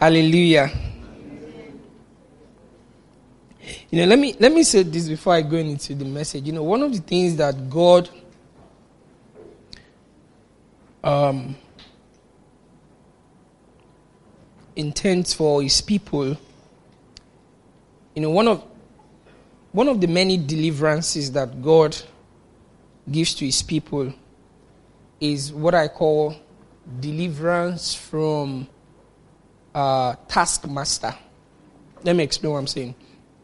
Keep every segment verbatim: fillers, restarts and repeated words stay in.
Hallelujah. You know, let me let me say this before I go into the message. You know, one of the things that God um, intends for His people, you know, one of one of the many deliverances that God gives to His people is what I call deliverance from uh, taskmaster. Let me explain what I'm saying.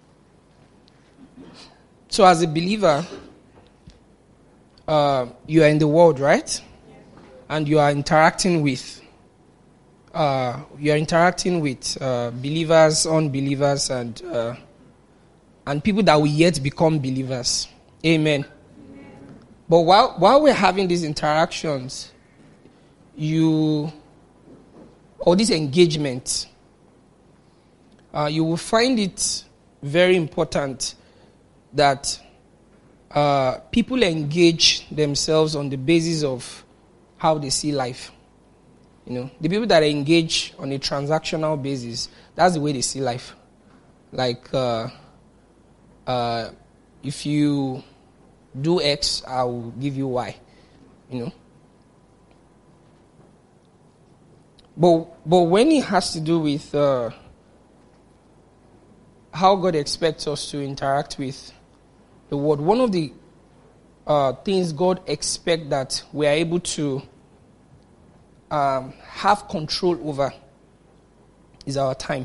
So as a believer, uh, you are in the world, right? And you are interacting with, uh, you are interacting with uh, believers, unbelievers, and uh, and people that will yet become believers. Amen. But while while we're having these interactions, you or this engagement, uh, you will find it very important that uh, people engage themselves on the basis of how they see life. You know, the people that engage on a transactional basis, that's the way they see life. Like, uh, uh, if you do X, I will give you Y. You know. But but when it has to do with uh, how God expects us to interact with the world, one of the uh, things God expects that we are able to um, have control over is our time.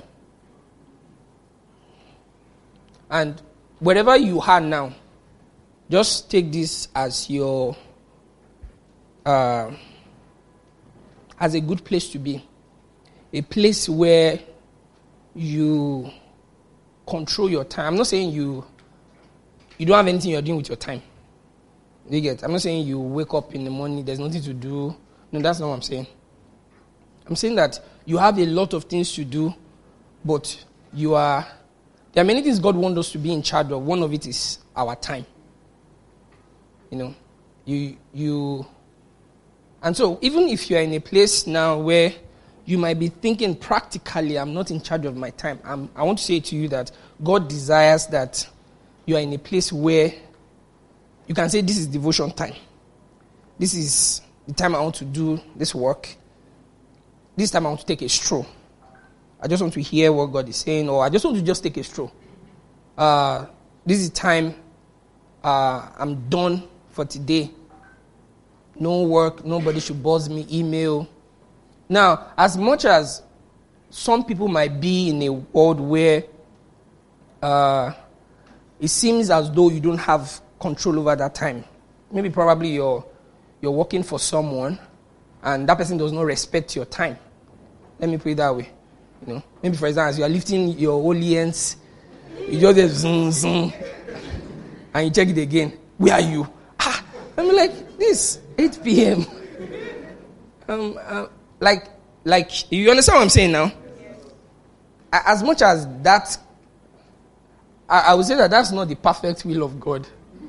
And wherever you are now, just take this as your uh, as a good place to be, a place where you control your time. I'm not saying you you don't have anything you're doing with your time. You get? I'm not saying you wake up in the morning, there's nothing to do. No, that's not what I'm saying. I'm saying that you have a lot of things to do, but you are there are many things God wants us to be in charge of. One of it is our time. You know, you you and so even if you are in a place now where you might be thinking practically, I'm not in charge of my time. I'm, I want to say to you that God desires that you are in a place where you can say, this is devotion time. This is the time I want to do this work. This time I want to take a stroll. I just want to hear what God is saying, or I just want to just take a stroll. Uh, this is time uh, I'm done for today. No work, nobody should buzz me, email. Now, as much as some people might be in a world where uh, it seems as though you don't have control over that time. Maybe probably you're you're working for someone and that person does not respect your time. Let me put it that way. You know, maybe for example, as you are lifting your holy hands, you just say zoom zoom, and you check it again. Where are you? Ah, I'm like this eight p.m. Um, uh, like like you understand what I'm saying now? As much as that, I, I would say that that's not the perfect will of God.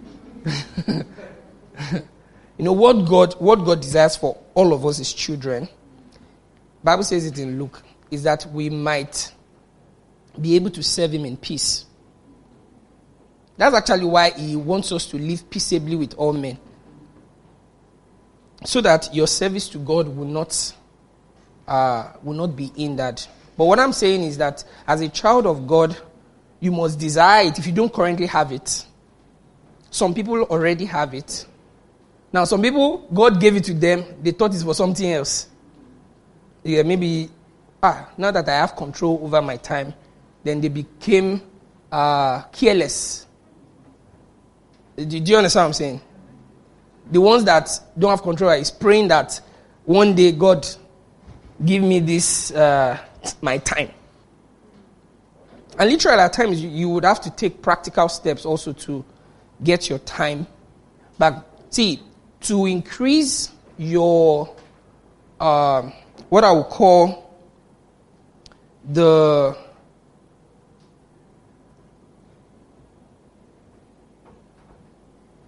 You know what God what God desires for all of us as children. Bible says it in Luke, is that we might be able to serve Him in peace. That's actually why He wants us to live peaceably with all men, so that your service to God will not uh, will not be hindered. But what I'm saying is that as a child of God, you must desire it if you don't currently have it. Some people already have it. Now, some people, God gave it to them, they thought it was something else. Yeah, maybe, ah, now that I have control over my time, then they became uh, careless. Do, do you understand what I'm saying? The ones that don't have control is praying that one day, God, give me this, uh, my time. And literally at times, you, you would have to take practical steps also to get your time back. See, to increase your, uh, what I would call the,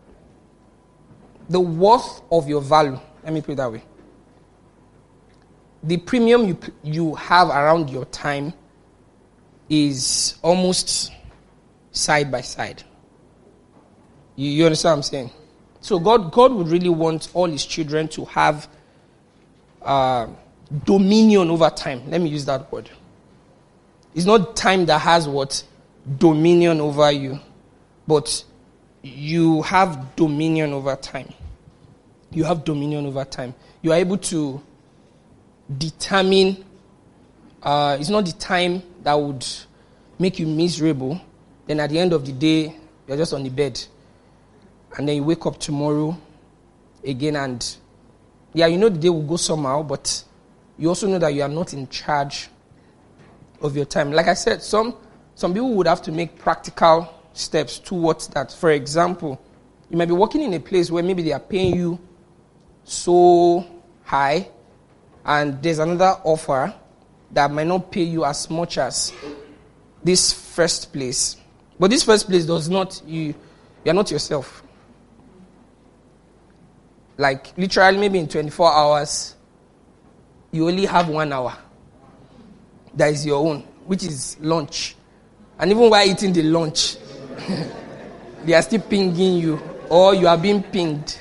the worth of your value. Let me put it that way. the premium you you have around your time is almost side by side. You, you understand what I'm saying? So God, God would really want all his children to have uh, dominion over time. Let me use that word. It's not time that has what? Dominion over you. But you have dominion over time. You have dominion over time. You are able to determine, uh, it's not the time that would make you miserable. Then at the end of the day, you're just on the bed. And then you wake up tomorrow again and, yeah, you know the day will go somehow, but you also know that you are not in charge of your time. Like I said, some some people would have to make practical steps towards that. For example, you might be working in a place where maybe they are paying you so high, and there's another offer that might not pay you as much as this first place. But this first place does not, you, you are not yourself. Like, literally, maybe in twenty-four hours, you only have one hour. That is your own, which is lunch. And even while eating the lunch, they are still pinging you, or you are being pinged.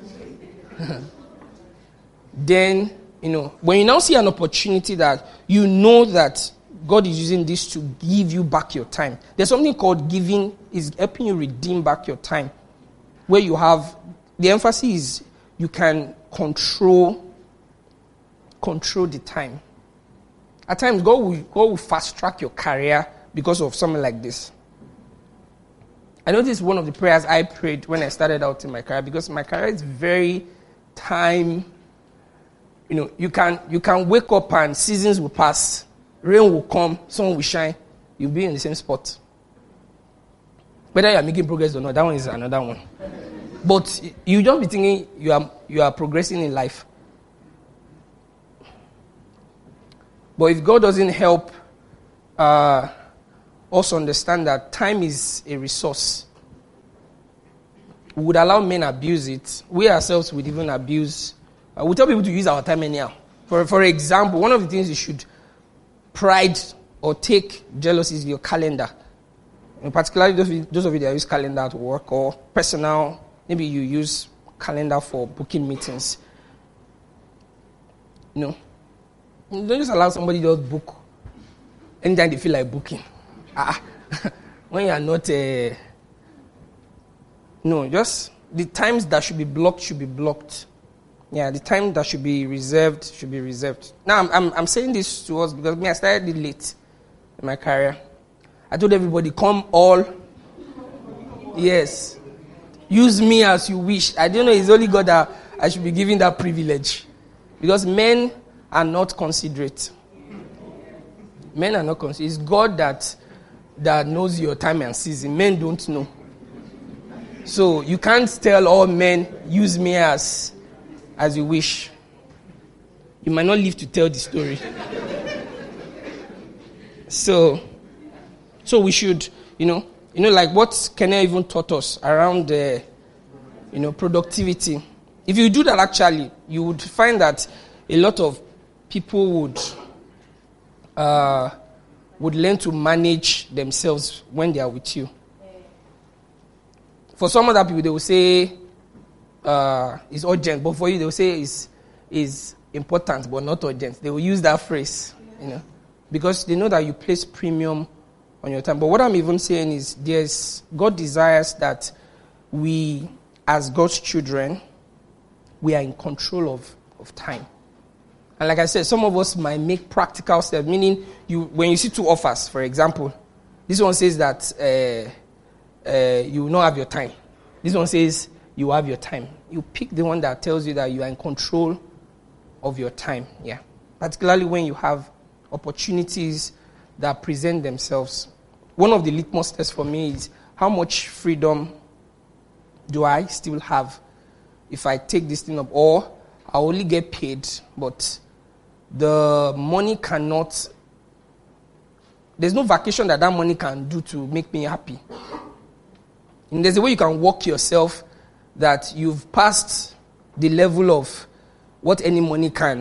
Then, you know, when you now see an opportunity that you know that God is using this to give you back your time. There's something called giving, is helping you redeem back your time. Where you have, the emphasis is you can control, control the time. At times, God will, God will fast track your career because of something like this. I know this is one of the prayers I prayed when I started out in my career, because my career is very time, you know, you can you can wake up and seasons will pass, rain will come, sun will shine, you'll be in the same spot. Whether you are making progress or not, that one is another one. But you just be thinking you are you are progressing in life. But if God doesn't help uh, us understand that time is a resource, we would allow men abuse it. We ourselves would even abuse. Uh, we tell people to use our time anyhow. For for example, one of the things you should pride or take jealousy is your calendar. And particularly those, those of you that use calendar to work, or personal, maybe you use calendar for booking meetings. You know, you don't just allow somebody to just book anytime they feel like booking. Ah, when you are not, uh, no, just the times that should be blocked should be blocked. Yeah, the time that should be reserved should be reserved. Now, I'm I'm, I'm saying this to us because me, I started it late in my career. I told everybody, come all, yes, use me as you wish. I don't know, it's only God that I should be giving that privilege. Because men are not considerate. Men are not considerate. It's God that, that knows your time and season. Men don't know. So you can't tell all men, use me as, as you wish. You might not live to tell the story. So... So we should, you know, you know, like what Kenya even taught us around the, you know, productivity. If you do that actually, you would find that a lot of people would, uh, would learn to manage themselves when they are with you. For some other people, they will say uh, it's urgent, but for you, they will say it's, it's important, but not urgent. They will use that phrase, you know, because they know that you place premium on your time. But what I'm even saying is there's God desires that we, as God's children, we are in control of, of time. And like I said, some of us might make practical steps, meaning you when you see two offers, for example, this one says that uh, uh, you will not have your time. This one says you have your time. You pick the one that tells you that you are in control of your time. Yeah, particularly when you have opportunities that present themselves. One of the litmus tests for me is how much freedom do I still have if I take this thing up, or I only get paid, but the money cannot, there's no vacation that that money can do to make me happy. And there's a way you can work yourself that you've passed the level of what any money can,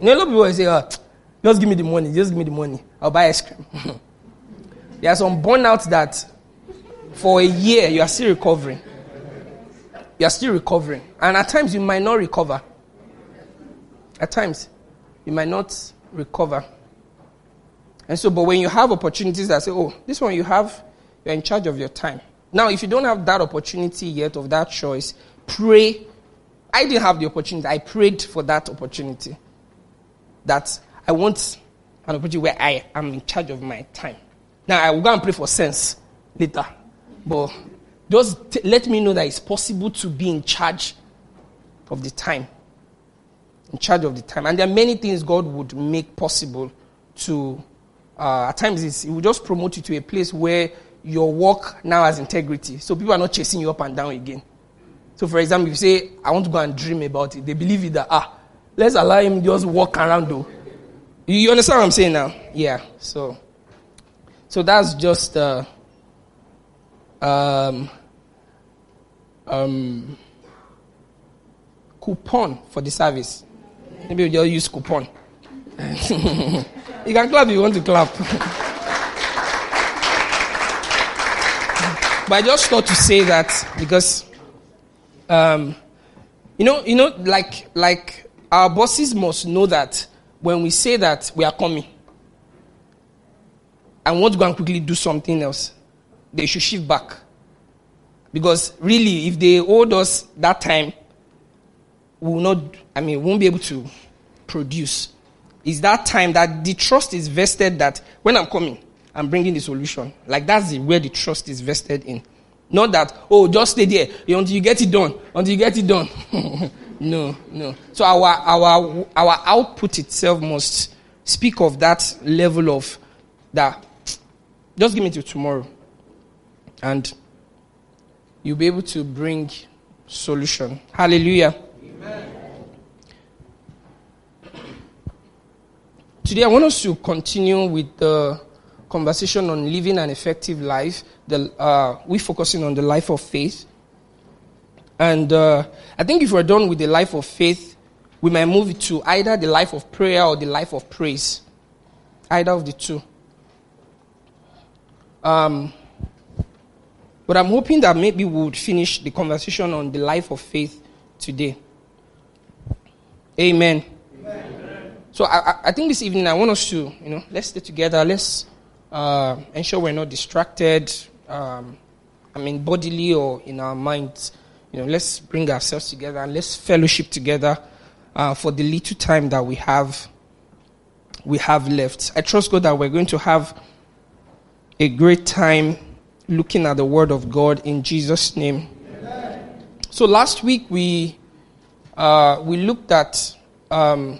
You know, a lot of people will say, oh, just give me the money, just give me the money. I'll buy ice cream. There are some burnouts that for a year you are still recovering. You are still recovering. And at times you might not recover. At times you might not recover. And so, but when you have opportunities that say, oh, this one you have, you're in charge of your time. Now, if you don't have that opportunity yet of that choice, pray. I didn't have the opportunity. I prayed for that opportunity. That I want an opportunity where I am in charge of my time. Now, I will go and pray for sense later. But just t- let me know that it's possible to be in charge of the time. In charge of the time. And there are many things God would make possible to, uh, at times it's, it will just promote you to a place where your work now has integrity. So people are not chasing you up and down again. So for example, if you say, I want to go and dream about it, they believe it that, ah, let's allow him just walk around though. You understand what I'm saying now? Yeah. So, so that's just uh, um, um, coupon for the service. Maybe we just use coupon. You can clap if you want to clap. But I just thought to say that because, um, you know, you know, like like our bosses must know that when we say that we are coming and want to go and quickly do something else, they should shift back. Because really, if they hold us that time, we will not, I mean, we won't be able to produce. It's that time that the trust is vested that when I'm coming, I'm bringing the solution. Like that's the, where the trust is vested in. Not that, oh, just stay there until you get it done. Until you get it done. No, no. So our our our output itself must speak of that level of that. Just give me till tomorrow. And you'll be able to bring solution. Hallelujah. Amen. Today I want us to continue with the conversation on living an effective life. The, uh, we're focusing on the life of faith. And uh, I think if we're done with the life of faith, we might move to either the life of prayer or the life of praise. Either of the two. Um, but I'm hoping that maybe we would finish the conversation on the life of faith today. Amen. Amen. So I, I think this evening I want us to, you know, let's stay together. Let's uh, ensure we're not distracted. Um, I mean, bodily or in our minds. You know, let's bring ourselves together and let's fellowship together uh, for the little time that we have we have left. I trust God that we're going to have a great time looking at the Word of God in Jesus' name. Amen. So last week we uh, we looked at um,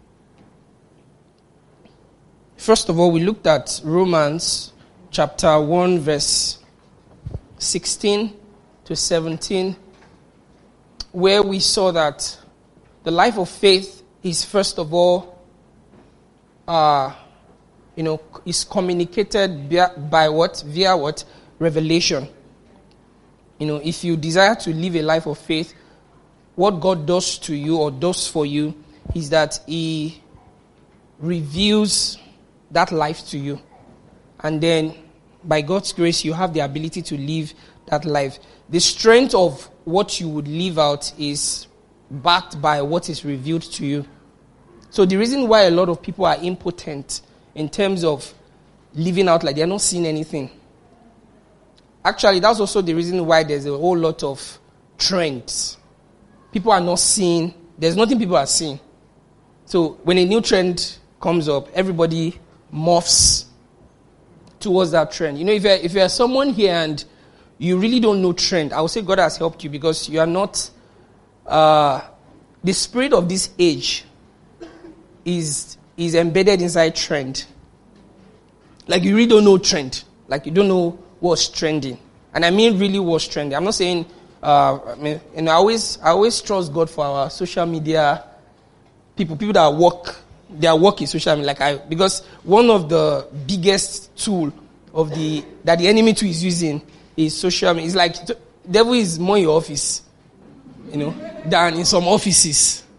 first of all we looked at Romans chapter one verse sixteen to seventeen. Where we saw that the life of faith is first of all, uh, you know, is communicated via, by what? Via what? Revelation. You know, if you desire to live a life of faith, what God does to you or does for you is that He reveals that life to you. And then, by God's grace, you have the ability to live that life. The strength of what you would live out is backed by what is revealed to you. So the reason why a lot of people are impotent in terms of living out like they're not seeing anything. Actually, that's also the reason why there's a whole lot of trends. People are not seeing, there's nothing people are seeing. So when a new trend comes up, everybody morphs towards that trend. You know, if you're, if you're someone here and you really don't know trend, I would say God has helped you because you are not, uh, the spirit of this age is is embedded inside trend. Like you really don't know trend. Like you don't know what's trending. And I mean really what's trending. I'm not saying, uh, I mean, and I always, I always trust God for our social media people, people that work, their work is social media. Like I, because one of the biggest tool of the, that the enemy too is using is social media. It's like the devil is more in your office, you know, than in some offices.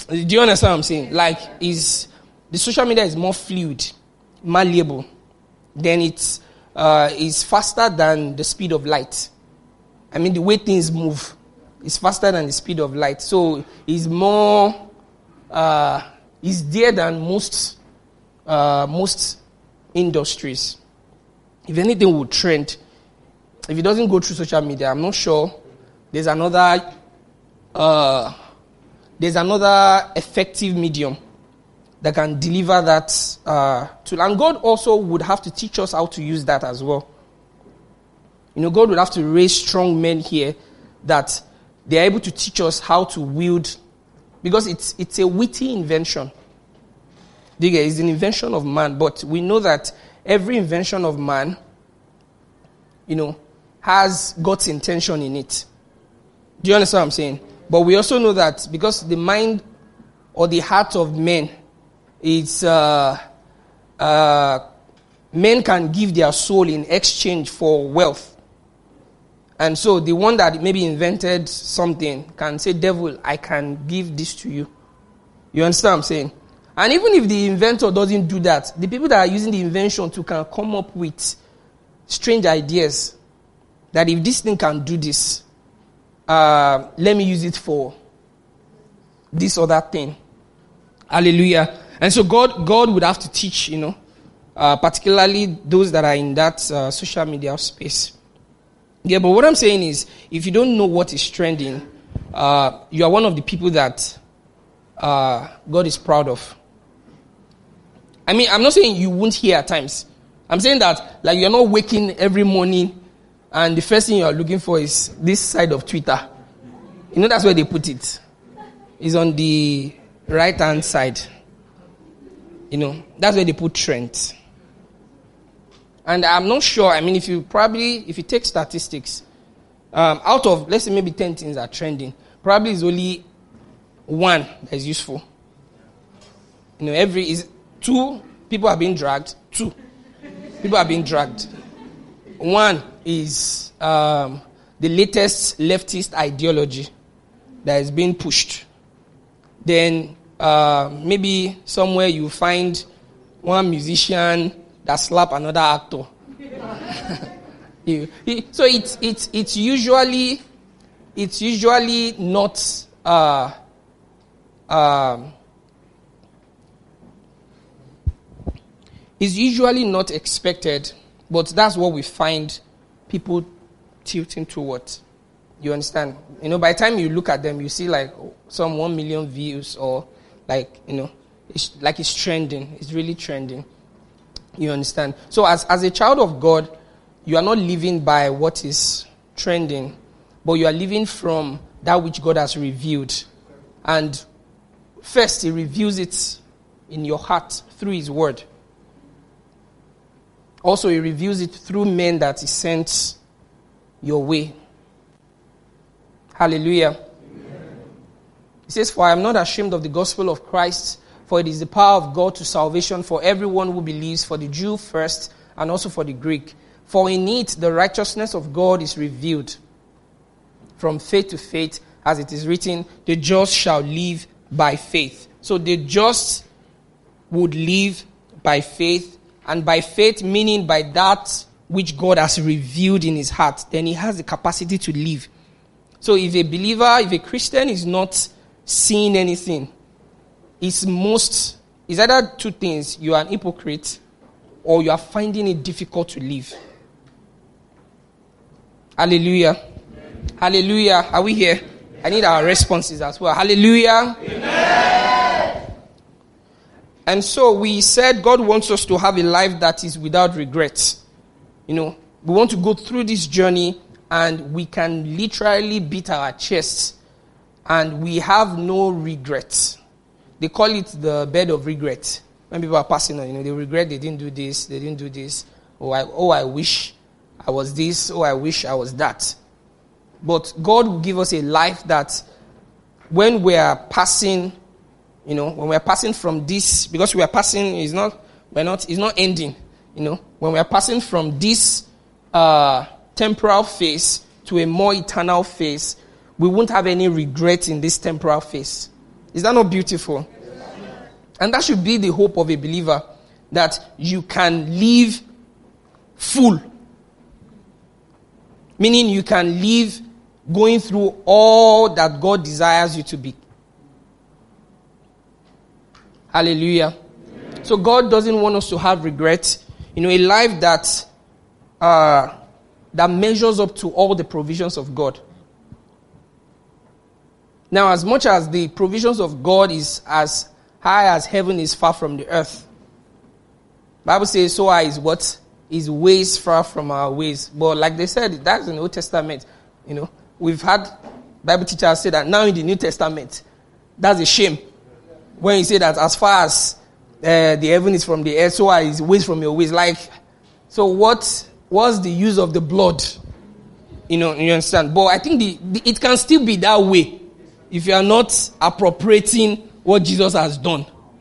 Do you understand what I'm saying? Like, is the social media is more fluid, malleable. Then it's uh, is faster than the speed of light. I mean, the way things move is faster than the speed of light. So it's more, uh, it's there than most, uh, most industries. If anything would trend, if it doesn't go through social media, I'm not sure there's another, uh, there's another effective medium that can deliver that uh, tool. And God also would have to teach us how to use that as well. You know, God would have to raise strong men here that they are able to teach us how to wield, because it's it's a witty invention. It's an invention of man, but we know that every invention of man, you know, has God's intention in it. Do you understand what I'm saying? But we also know that because the mind or the heart of men, it's uh, uh, men can give their soul in exchange for wealth. And so the one that maybe invented something can say, devil, I can give this to you. You understand what I'm saying? And even if the inventor doesn't do that, the people that are using the invention to can come up with strange ideas that if this thing can do this, uh, let me use it for this other thing. Hallelujah. And so God, God would have to teach, you know, uh, particularly those that are in that uh, social media space. Yeah, but what I'm saying is, if you don't know what is trending, uh, you are one of the people that uh, God is proud of. I mean, I'm not saying you won't hear at times. I'm saying that, like, you're not waking every morning and the first thing you're looking for is this side of Twitter. You know, that's where they put it. It's on the right-hand side. You know, that's where they put trends. And I'm not sure, I mean, if you probably, if you take statistics, um, out of, let's say maybe ten things that are trending, probably is only one that is useful. You know, every, is two people are being dragged, two people are being dragged. One is um, the latest leftist ideology that is being pushed. Then uh, maybe somewhere you find one musician that slap another actor. So it's it's it's usually it's usually not uh, uh, it's usually not expected, but that's what we find people tilting towards. You understand? You know, by the time you look at them, you see like some one million views or like, you know, it's like it's trending. It's really trending. You understand? So as, as a child of God, you are not living by what is trending, but you are living from that which God has revealed. And first, He reveals it in your heart through His word. Also, He reveals it through men that He sent your way. Hallelujah. Amen. He says, for I am not ashamed of the gospel of Christ, for it is the power of God to salvation for everyone who believes, for the Jew first, and also for the Greek. For in it the righteousness of God is revealed from faith to faith, as it is written, the just shall live by faith. So the just would live by faith, and by faith meaning by that which God has revealed in his heart, then he has the capacity to live. So if a believer, if a Christian is not seeing anything, it's most, it's either two things: you are an hypocrite, or you are finding it difficult to live. Hallelujah. Amen. Hallelujah. Are we here? I need our responses as well. Hallelujah. Amen. And so we said God wants us to have a life that is without regrets. You know, we want to go through this journey and we can literally beat our chests and we have no regrets. They call it the bed of regret. When people are passing on, you know, they regret they didn't do this, they didn't do this. Oh, I, oh, I wish I was this. Oh, I wish I was that. But God will give us a life that when we are passing, you know, when we are passing from this, because we are passing, is not, we're not, it's not ending, you know. When we are passing from this uh, temporal phase to a more eternal phase, we won't have any regret in this temporal phase. Is that not beautiful? And that should be the hope of a believer, that you can live full. Meaning you can live going through all that God desires you to be. Hallelujah. Amen. So God doesn't want us to have regrets. You know, a life that uh, that measures up to all the provisions of God. Now, as much as the provisions of God is as high as heaven is far from the earth, the Bible says, so are his what? His ways far from our ways. But like they said, that's in the Old Testament. You know, we've had Bible teachers say that now in the New Testament, that's a shame. When you say that as far as uh, the heaven is from the earth, so are his ways from your ways. Like, so what? What's the use of the blood? You know, you understand? But I think the, the it can still be that way if you are not appropriating what Jesus has done.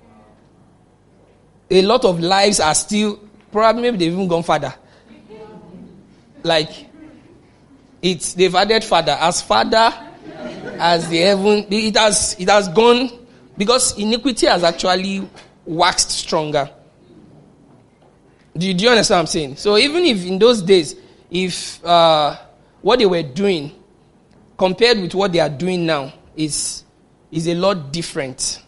A lot of lives are still, probably maybe they've even gone further. Like, it's they've added father. As father as the heaven, it has it has gone, because iniquity has actually waxed stronger. Do you, do you understand what I'm saying? So even if in those days, if uh, what they were doing compared with what they are doing now is is a lot different.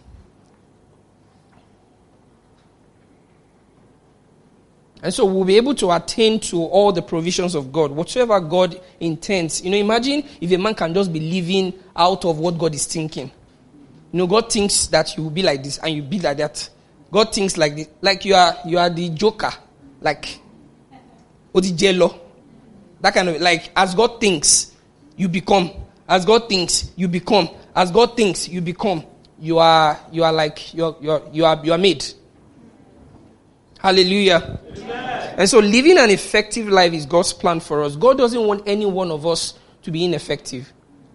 And so we'll be able to attain to all the provisions of God, whatsoever God intends. You know, imagine if a man can just be living out of what God is thinking. You know, God thinks that you will be like this and you be like that. God thinks like this, like you are you are the joker, like Odijello. That kind of, like, as God thinks, you become. As God thinks, you become. As God thinks, you become. You are you are like you are you are you are, you are made. Hallelujah. Amen. And so living an effective life is God's plan for us. God doesn't want any one of us to be ineffective.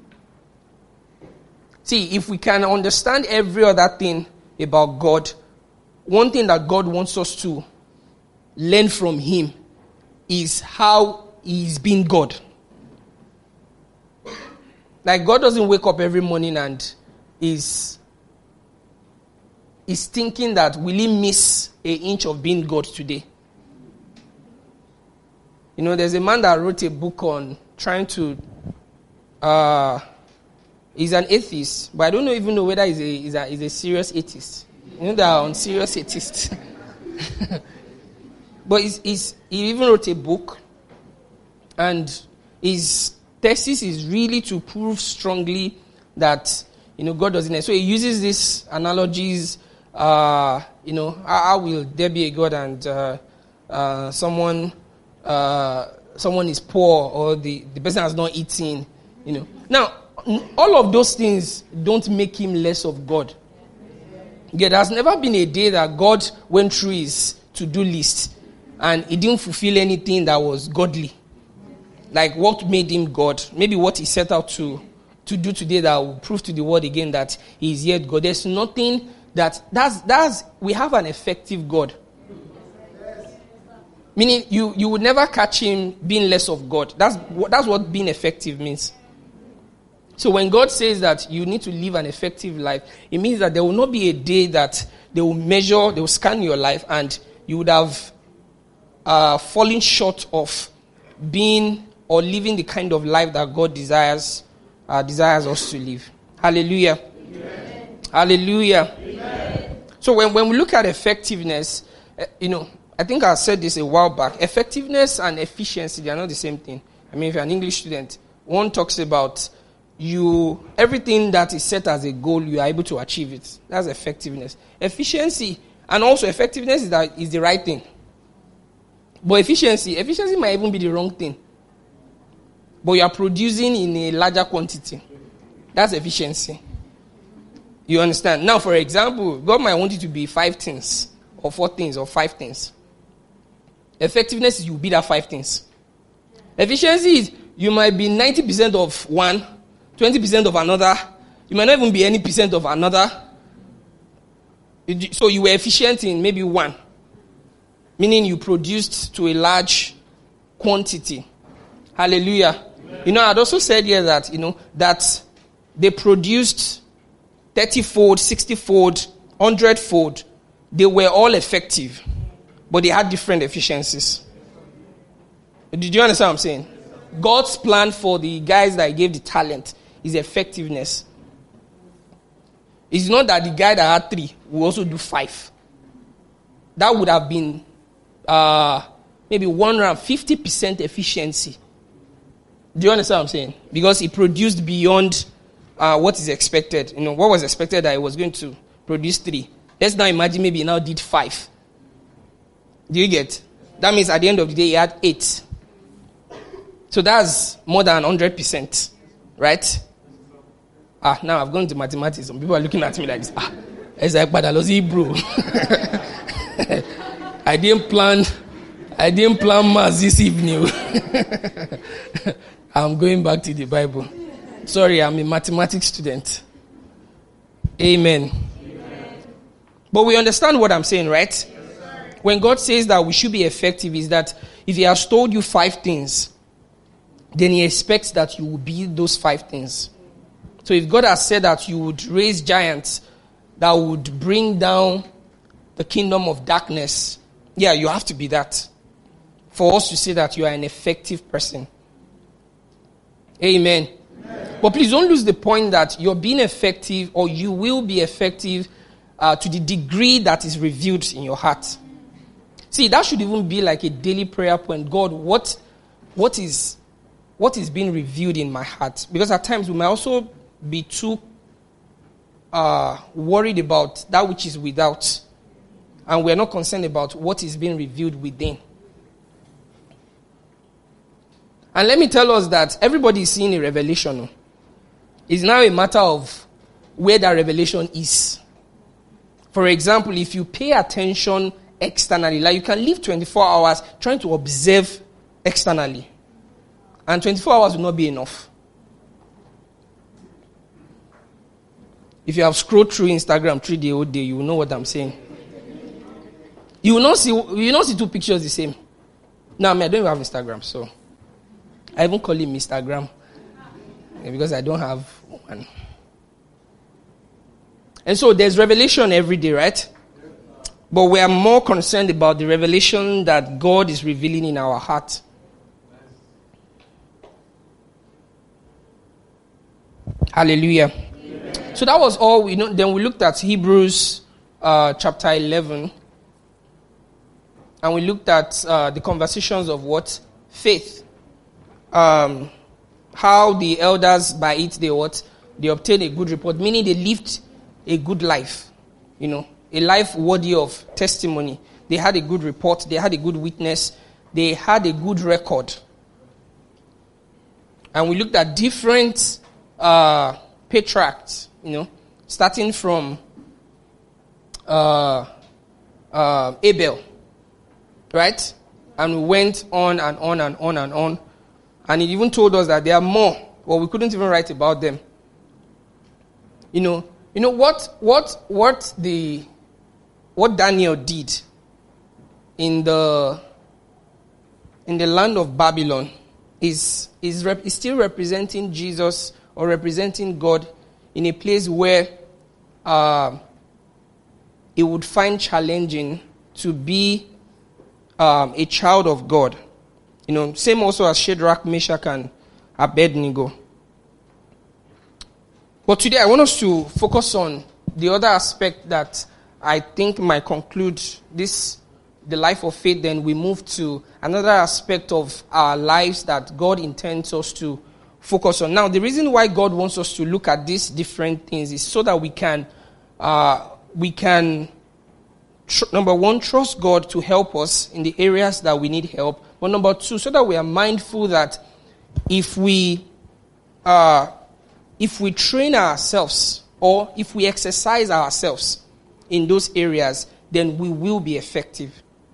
See, if we can understand every other thing about God, one thing that God wants us to learn from him is how he's been God. Like, God doesn't wake up every morning and is is thinking that will he miss an inch of being God today. You know, there's a man that wrote a book on trying to, uh, he's an atheist, but I don't know, even know whether he's a, he's a, he's a serious atheist. You know, they are on serious atheists. But he's, he's, he even wrote a book, and his thesis is really to prove strongly that, you know, God doesn't. So he uses these analogies. Uh, you know, how, how will there be a God and uh, uh, someone uh, someone is poor, or the, the person has not eaten, you know. Now, all of those things don't make him less of God. Yeah, there has never been a day that God went through his to-do list and he didn't fulfill anything that was godly. Like what made him God, maybe what he set out to, to do today that will prove to the world again that he is yet God. There's nothing that, that's, that's, we have an effective God. Meaning you, you would never catch him being less of God. That's, that's what being effective means. So when God says that you need to live an effective life, it means that there will not be a day that they will measure, they will scan your life and you would have uh, fallen short of being or living the kind of life that God desires uh, desires us to live. Hallelujah. Amen. Hallelujah. Amen. So when, when we look at effectiveness, uh, you know, I think I said this a while back. Effectiveness and efficiency, they are not the same thing. I mean, if you're an English student, one talks about you, everything that is set as a goal, you are able to achieve it. That's effectiveness. Efficiency, and also effectiveness is, that, is the right thing. But efficiency, efficiency might even be the wrong thing. But you are producing in a larger quantity. That's efficiency. You understand? Now, for example, God might want you to be five things, or four things, or five things. Effectiveness is you be that five things. Efficiency is you might be ninety percent of one, twenty percent of another. You might not even be any percent of another. So you were efficient in maybe one. Meaning you produced to a large quantity. Hallelujah. Amen. You know, I'd also said here that, you know, that they produced thirty-fold, sixty-fold, one hundred-fold, they were all effective, but they had different efficiencies. Did you understand what I'm saying? God's plan for the guys that gave the talent is effectiveness. It's not that the guy that had three will also do five. That would have been uh, maybe one hundred fifty percent efficiency. Do you understand what I'm saying? Because he produced beyond uh, what is expected. You know, what was expected that he was going to produce three. Let's now imagine maybe he now did five. Do you get? That means at the end of the day he had eight. So that's more than one hundred percent. Right? Ah, now I've gone to mathematics. Some people are looking at me like this. Ah, it's like Badalozi, bro. I didn't plan. I didn't plan maths this evening. I'm going back to the Bible. Sorry, I'm a mathematics student. Amen. Amen. But we understand what I'm saying, right? Yes, when God says that we should be effective, is that if He has told you five things, then He expects that you will be those five things. So if God has said that you would raise giants that would bring down the kingdom of darkness, yeah, you have to be that. For us to say that you are an effective person. Amen. Amen. But please don't lose the point that you're being effective, or you will be effective uh, to the degree that is revealed in your heart. See, that should even be like a daily prayer point. God, what, what is, what is being revealed in my heart? Because at times we might also be too uh, worried about that which is without, and we're not concerned about what is being revealed within. And let me tell us that everybody is seeing a revelation. It's now a matter of where that revelation is. For example, if you pay attention externally, like you can live twenty-four hours trying to observe externally, and twenty-four hours will not be enough. If you have scrolled through Instagram three day old day, you will know what I'm saying. You will not see, you will not see two pictures the same. Now, I, mean, I don't even have Instagram, so I even call him Mister Gram because I don't have one. And so there's revelation every day, right? But we are more concerned about the revelation that God is revealing in our heart. Hallelujah. Amen. So that was all we know. Then we looked at Hebrews uh, chapter eleven. And we looked at uh, the conversations of what? Faith. Um, how the elders, by it, they what? They obtained a good report, meaning they lived a good life. You know, a life worthy of testimony. They had a good report. They had a good witness. They had a good record. And we looked at different uh, patriarchs, you know, starting from uh, uh, Abel. Right? And we went on and on and on and on. And it even told us that there are more. Well, we couldn't even write about them. You know, you know what what what the what Daniel did in the in the land of Babylon is is, rep, is still representing Jesus or representing God in a place where uh, it would find challenging to be Um, a child of God. You know, same also as Shadrach, Meshach, and Abednego. But today I want us to focus on the other aspect that I think might conclude this, the life of faith. Then we move to another aspect of our lives that God intends us to focus on. Now, the reason why God wants us to look at these different things is so that we can, uh, we can Number one, trust God to help us in the areas that we need help. But number two, so that we are mindful that if we, uh, if we train ourselves or if we exercise ourselves in those areas, then we will be effective.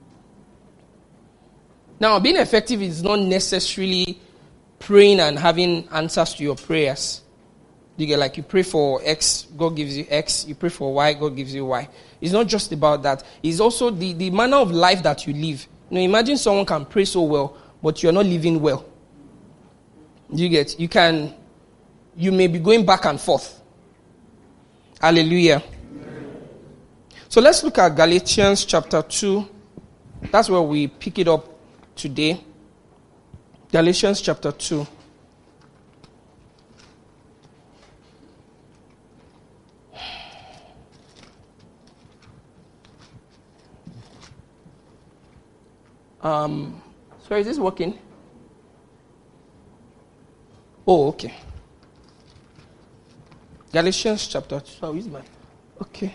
Now, being effective is not necessarily praying and having answers to your prayers. You get like you pray for X, God gives you X. You pray for Y, God gives you Y. It's not just about that. It's also the, the manner of life that you live. You know, imagine someone can pray so well, but you're not living well. You get, you can, you may be going back and forth. Hallelujah. So let's look at Galatians chapter two. That's where we pick it up today. Galatians chapter two. Um, sorry, is this working? Oh, okay. Galatians chapter two. Oh, is my okay.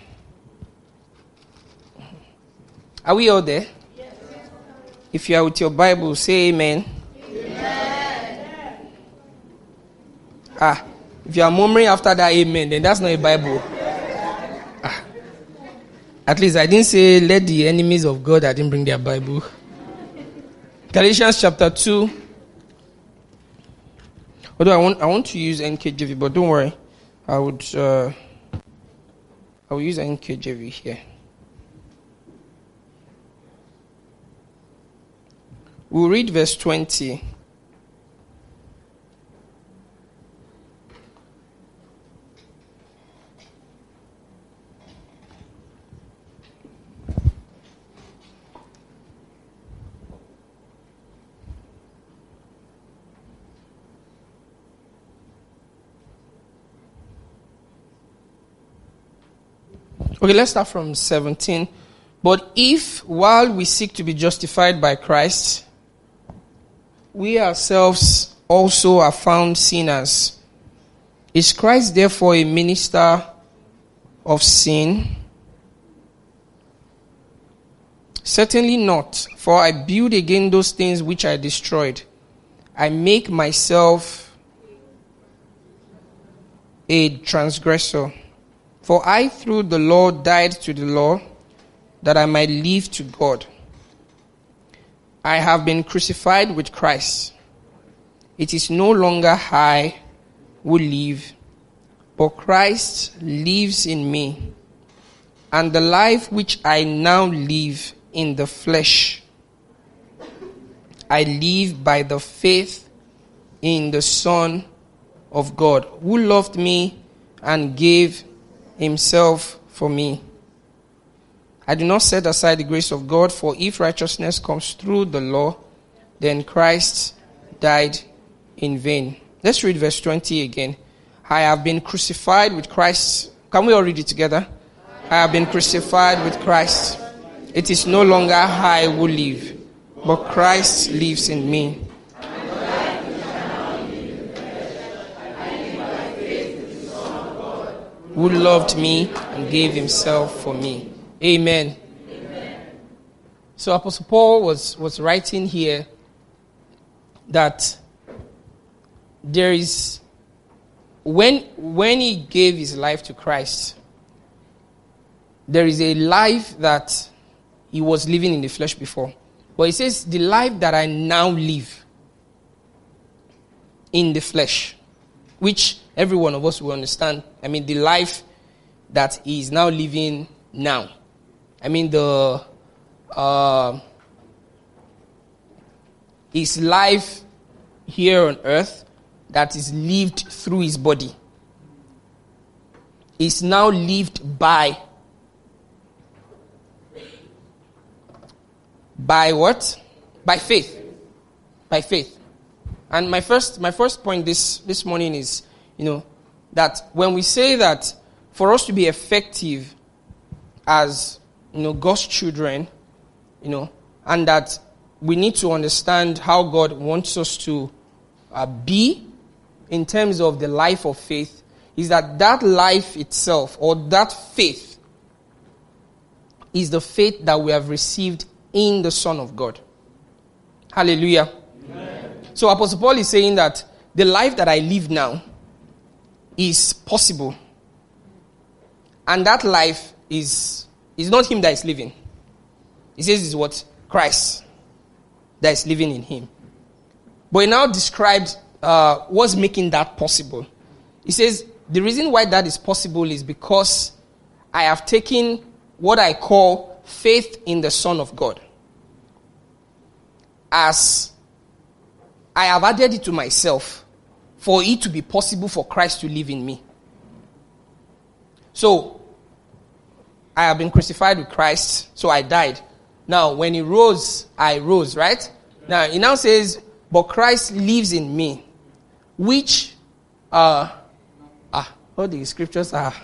Are we all there? Yes. If you are with your Bible, say amen. Amen. Ah, if you are murmuring after that amen, then that's not a Bible. Ah. At least I didn't say let the enemies of God that didn't bring their Bible. Galatians chapter two. Although I want I want to use N K J V, but don't worry. I would uh, I will use N K J V here. We'll read verse twenty. Okay, let's start from seventeen. But if, while we seek to be justified by Christ, we ourselves also are found sinners, is Christ therefore a minister of sin? Certainly not, for I build again those things which I destroyed. I make myself a transgressor. For I through the law died to the law, that I might live to God. I have been crucified with Christ. It is no longer I who live, but Christ lives in me. And the life which I now live in the flesh, I live by the faith in the Son of God, who loved me and gave himself for me. I do not set aside the grace of God, for if righteousness comes through the law, then Christ died in vain. Let's read verse twenty again. I have been crucified with Christ. Can we all read it together? I have been crucified with Christ. It is no longer I who live, but Christ lives in me. Who loved me and gave himself for me. Amen. Amen. So Apostle Paul was, was writing here that there is, when, when he gave his life to Christ, there is a life that he was living in the flesh before. But he says, the life that I now live in the flesh, which every one of us will understand. I mean, the life that he is now living now. I mean, the uh, his life here on earth that is lived through his body is now lived by by what? By faith. By faith. And my first my first point this, this morning is, you know, that when we say that for us to be effective as, you know, God's children, you know, and that we need to understand how God wants us to uh, be in terms of the life of faith, is that that life itself, or that faith, is the faith that we have received in the Son of God. Hallelujah. Amen. So Apostle Paul is saying that the life that I live now is possible. And that life is, is not him that is living. He says it's what? Christ that is living in him. But he now described uh, what's making that possible. He says the reason why that is possible is because I have taken what I call faith in the Son of God. As I have added it to myself for it to be possible for Christ to live in me. So, I have been crucified with Christ, so I died. Now, when he rose, I rose, right? Now, he now says, but Christ lives in me, which, uh, ah, all the scriptures are,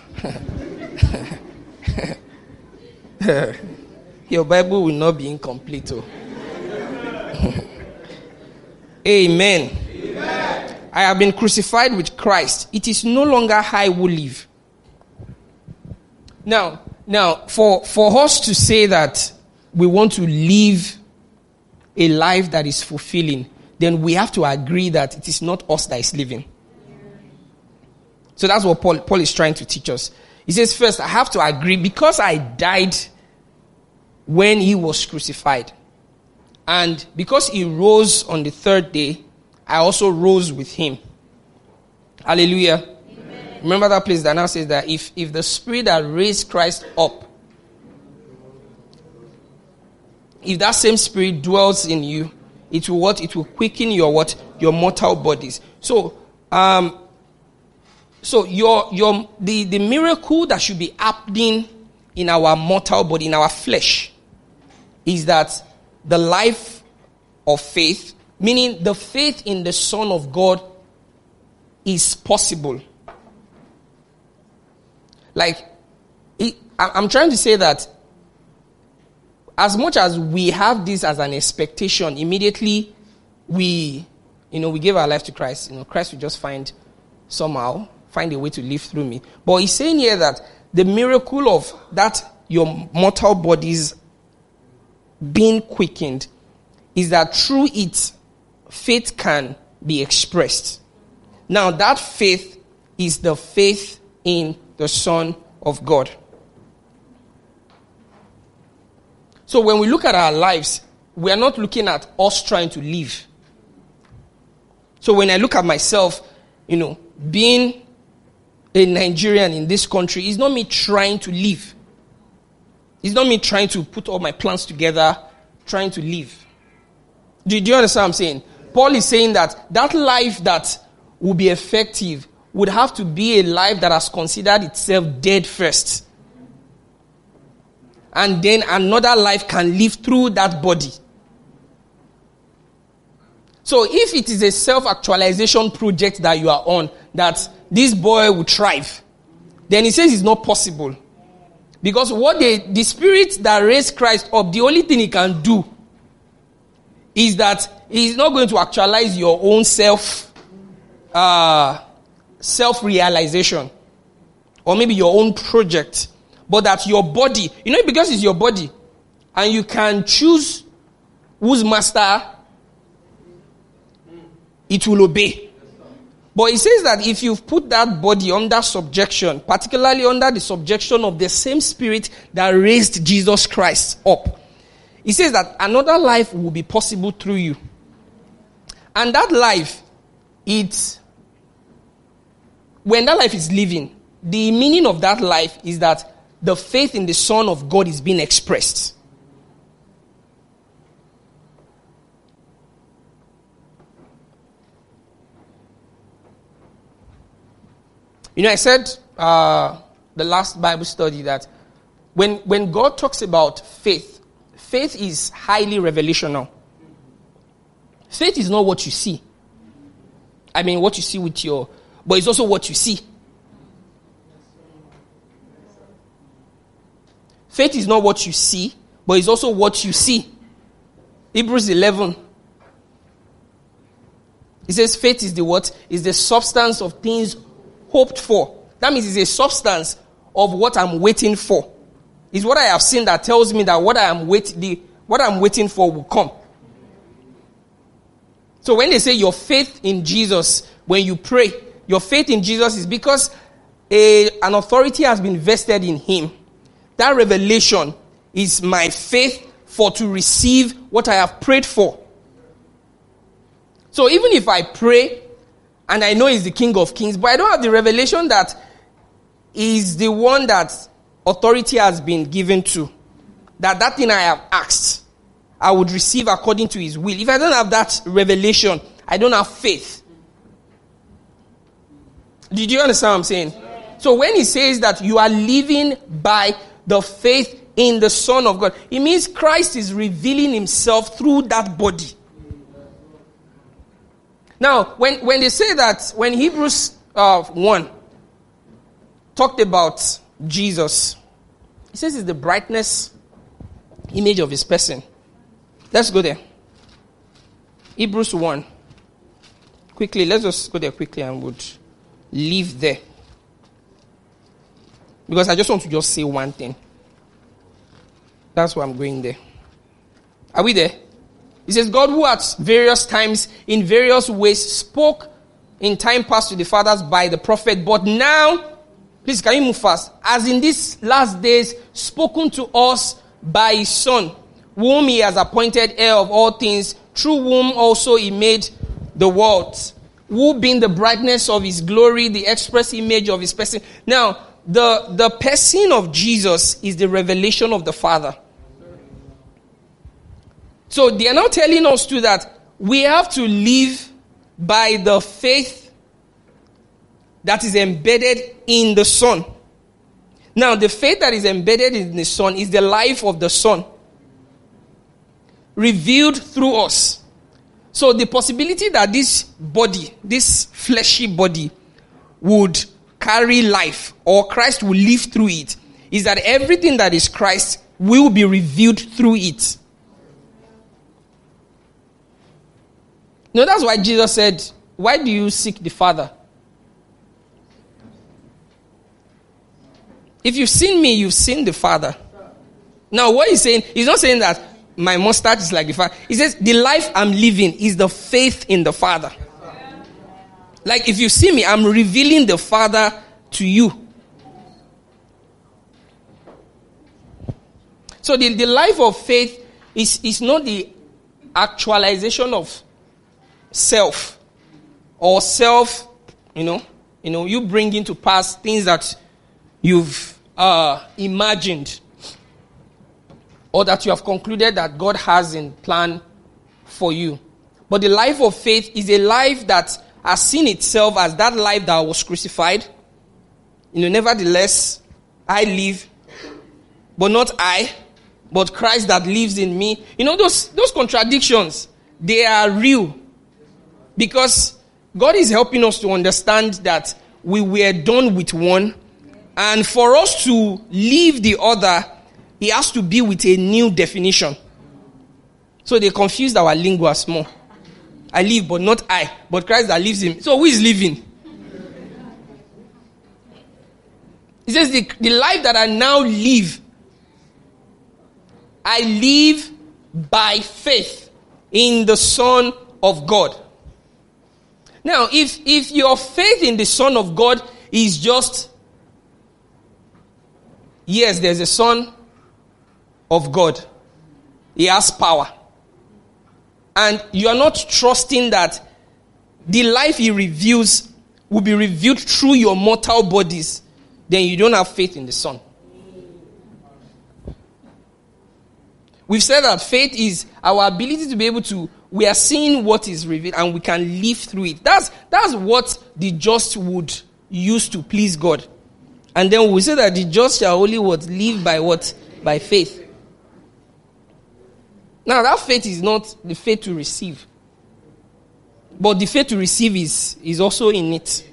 your Bible will not be incomplete. Oh. Amen. Amen. I have been crucified with Christ. It is no longer I who live. Now, now, for, for us to say that we want to live a life that is fulfilling, then we have to agree that it is not us that is living. So that's what Paul, Paul is trying to teach us. He says, first, I have to agree because I died when he was crucified. And because he rose on the third day, I also rose with him. Hallelujah. Amen. Remember that place that now says that if, if the spirit that raised Christ up, if that same spirit dwells in you, it will what? It will quicken your what? Your mortal bodies. So, um, so your your the, the miracle that should be happening in our mortal body, in our flesh, is that the life of faith, meaning the faith in the Son of God, is possible. Like, it, I'm trying to say that as much as we have this as an expectation, immediately we, you know, we give our life to Christ. You know, Christ will just find somehow, find a way to live through me. But he's saying here that the miracle of that your mortal bodies being quickened is that through it, faith can be expressed. Now, that faith is the faith in the Son of God. So when we look at our lives, we are not looking at us trying to live. So when I look at myself, you know, being a Nigerian in this country, it's not me trying to live. It's not me trying to put all my plans together, trying to live. Do, do you understand what I'm saying? Paul is saying that that life that will be effective would have to be a life that has considered itself dead first. And then another life can live through that body. So if it is a self-actualization project that you are on, that this boy will thrive, then he says it's not possible. Because what they, the spirit that raised Christ up, the only thing he can do is that he's not going to actualize your own self, uh, self-realization, or maybe your own project. But that your body, you know, because it's your body, and you can choose whose master it will obey. But it says that if you've put that body under subjection, particularly under the subjection of the same spirit that raised Jesus Christ up, it says that another life will be possible through you. And that life, it's, when that life is living, the meaning of that life is that the faith in the Son of God is being expressed. You know, I said uh, the last Bible study that when, when God talks about faith, faith is highly revelational. Faith is not what you see. I mean, what you see with your, but it's also what you see. Faith is not what you see, but it's also what you see. Hebrews eleven. It says faith is the what? Is the substance of things hoped for. That means it's a substance of what I'm waiting for. It's what I have seen that tells me that what I am wait, the, what I'm waiting for will come. So when they say your faith in Jesus, when you pray, your faith in Jesus is because a, an authority has been vested in him. That revelation is my faith for to receive what I have prayed for. So even if I pray and I know he's the King of Kings, but I don't have the revelation that he's the one that authority has been given to, that that thing I have asked, I would receive according to his will. If I don't have that revelation, I don't have faith. Did you understand what I'm saying? So when he says that you are living by the faith in the Son of God, it means Christ is revealing himself through that body. Now, when, when they say that, when Hebrews uh, one talked about Jesus, he says it's the brightness image of his person. Let's go there. Hebrews one. Quickly, let's just go there quickly and would leave there. Because I just want to just say one thing. That's why I'm going there. Are we there? It says, God who at various times, in various ways, spoke in time past to the fathers by the prophet, but now, please can you move fast? As in these last days, spoken to us by his Son, whom he has appointed heir of all things, through whom also he made the world, who being the brightness of his glory, the express image of his person. Now, the, the person of Jesus is the revelation of the Father. So they are now telling us too that we have to live by the faith that is embedded in the Son. Now, the faith that is embedded in the Son is the life of the Son, revealed through us. So the possibility that this body, this fleshy body, would carry life, or Christ will live through it, is that everything that is Christ will be revealed through it. No, that's why Jesus said, why do you seek the Father? If you've seen me, you've seen the Father. Now, what he's saying, he's not saying that my mustache is like the Father. He says, the life I'm living is the faith in the Father. Like, if you see me, I'm revealing the Father to you. So the, the life of faith is, is not the actualization of self. Or self, you know, you know, you bring into pass things that you've uh, imagined, or that you have concluded that God has in plan for you. But the life of faith is a life that has seen itself as that life that was crucified. You know, nevertheless, I live, but not I, but Christ that lives in me. You know, those, those contradictions, they are real. Because God is helping us to understand that we were done with one, and for us to leave the other, he has to be with a new definition. So they confused our linguas more. I live, but not I, but Christ that lives in me. So who is living? He says, the, the life that I now live, I live by faith in the Son of God. Now, if, if your faith in the Son of God is just, yes, there's a Son of God, he has power, and you are not trusting that the life he reveals will be revealed through your mortal bodies, then you don't have faith in the Son. We've said that faith is our ability to be able to, we are seeing what is revealed and we can live through it. That's, that's what the just would use to please God. And then we say that the just shall only what? Live by what? By faith. Now that faith is not the faith to receive. But the faith to receive is, is also in it.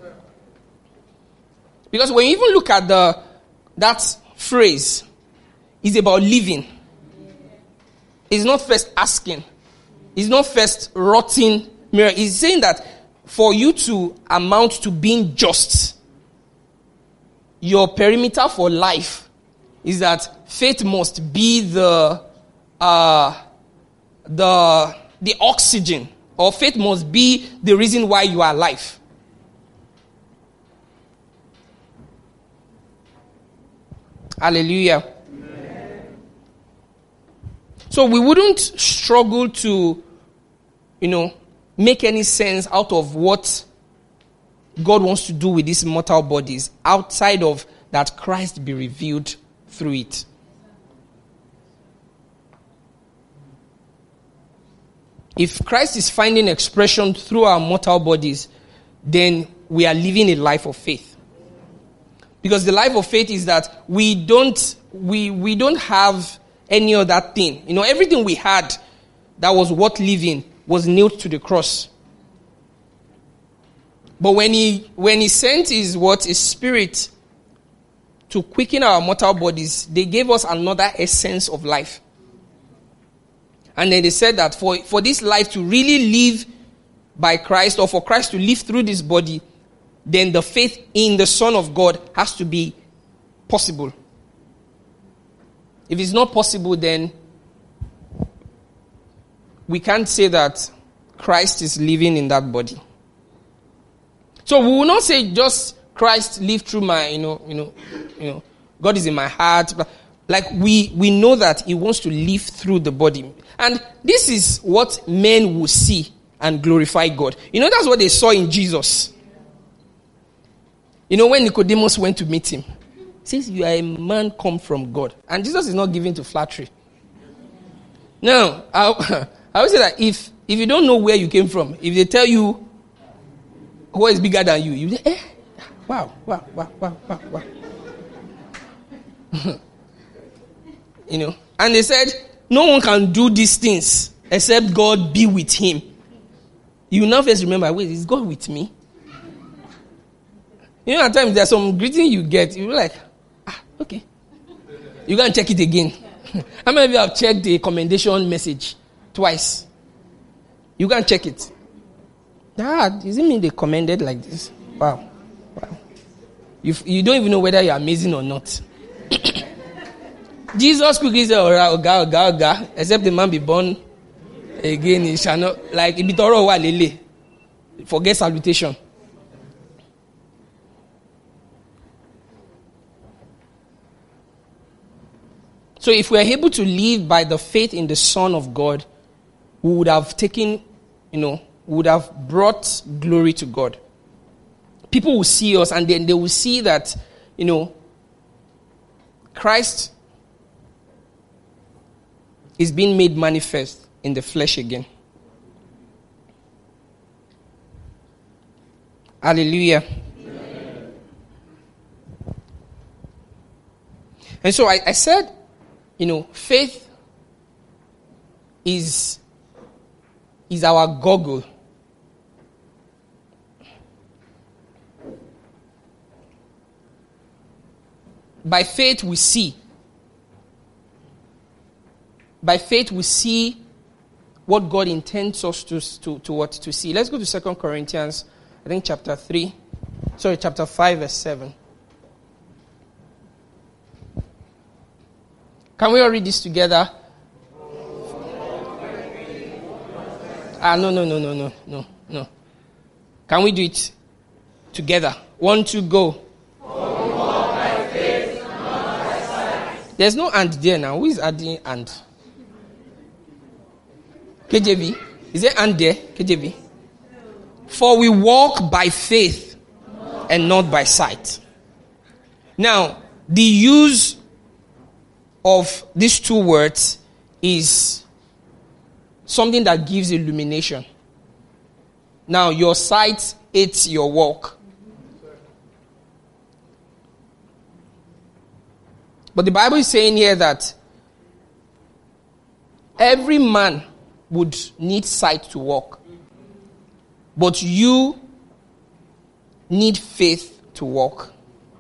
Because when you even look at the that phrase, it's about living. It's not first asking. It's not first rotting mirror. It's saying that for you to amount to being just, your perimeter for life is that faith must be the uh, the the oxygen, or faith must be the reason why you are alive. Hallelujah. Amen. So we wouldn't struggle to, you know, make any sense out of what God wants to do with these mortal bodies outside of that Christ be revealed through it. If Christ is finding expression through our mortal bodies, then we are living a life of faith. Because the life of faith is that we don't, we, we don't have any other thing. You know, everything we had that was worth living was nailed to the cross. But when he, when he sent his what, his spirit to quicken our mortal bodies, they gave us another essence of life. And then they said that for, for this life to really live by Christ, or for Christ to live through this body, then the faith in the Son of God has to be possible. If it's not possible, then we can't say that Christ is living in that body. So we will not say just Christ lived through my, you know, you know, you know, God is in my heart. Like we, we know that he wants to live through the body. And this is what men will see and glorify God. You know, that's what they saw in Jesus. You know, when Nicodemus went to meet him, he says, you are a man come from God. And Jesus is not given to flattery. Now, I, I would say that if, if you don't know where you came from, if they tell you who is bigger than you, you say, eh, wow, wow, wow, wow, wow, wow. You know, and they said, no one can do these things except God be with him. You now first remember, wait, is God with me? You know, at times there's some greeting you get, you're like, ah, okay. You go and check it again. How many of you have checked the commendation message twice? You go and check it. Ah, does it mean they commended like this? Wow. Wow. You, you don't even know whether you're amazing or not. Jesus quickly said, Oga, Oga, Oga, except the man be born again, he shall not, like, ibitoro wa lele. Forget salutation. So if we are able to live by the faith in the Son of God, we would have taken, you know, we would have brought glory to God. People will see us and then they will see that, you know, Christ is being made manifest in the flesh again. Hallelujah. Amen. And so I, I said, you know, faith is, is our goggle. By faith we see. By faith we see what God intends us to, to, to what to see. Let's go to Second Corinthians, I think chapter three. Sorry, chapter five, verse seven. Can we all read this together? Ah, no, no, no, no, no, no, no. Can we do it together? One, two, go. There's no and there now. Who is adding and? K J V? Is there and there? K J V? For we walk by faith and not by sight. Now, the use of these two words is something that gives illumination. Now, your sight aids your walk. But the Bible is saying here that every man would need sight to walk. But you need faith to walk.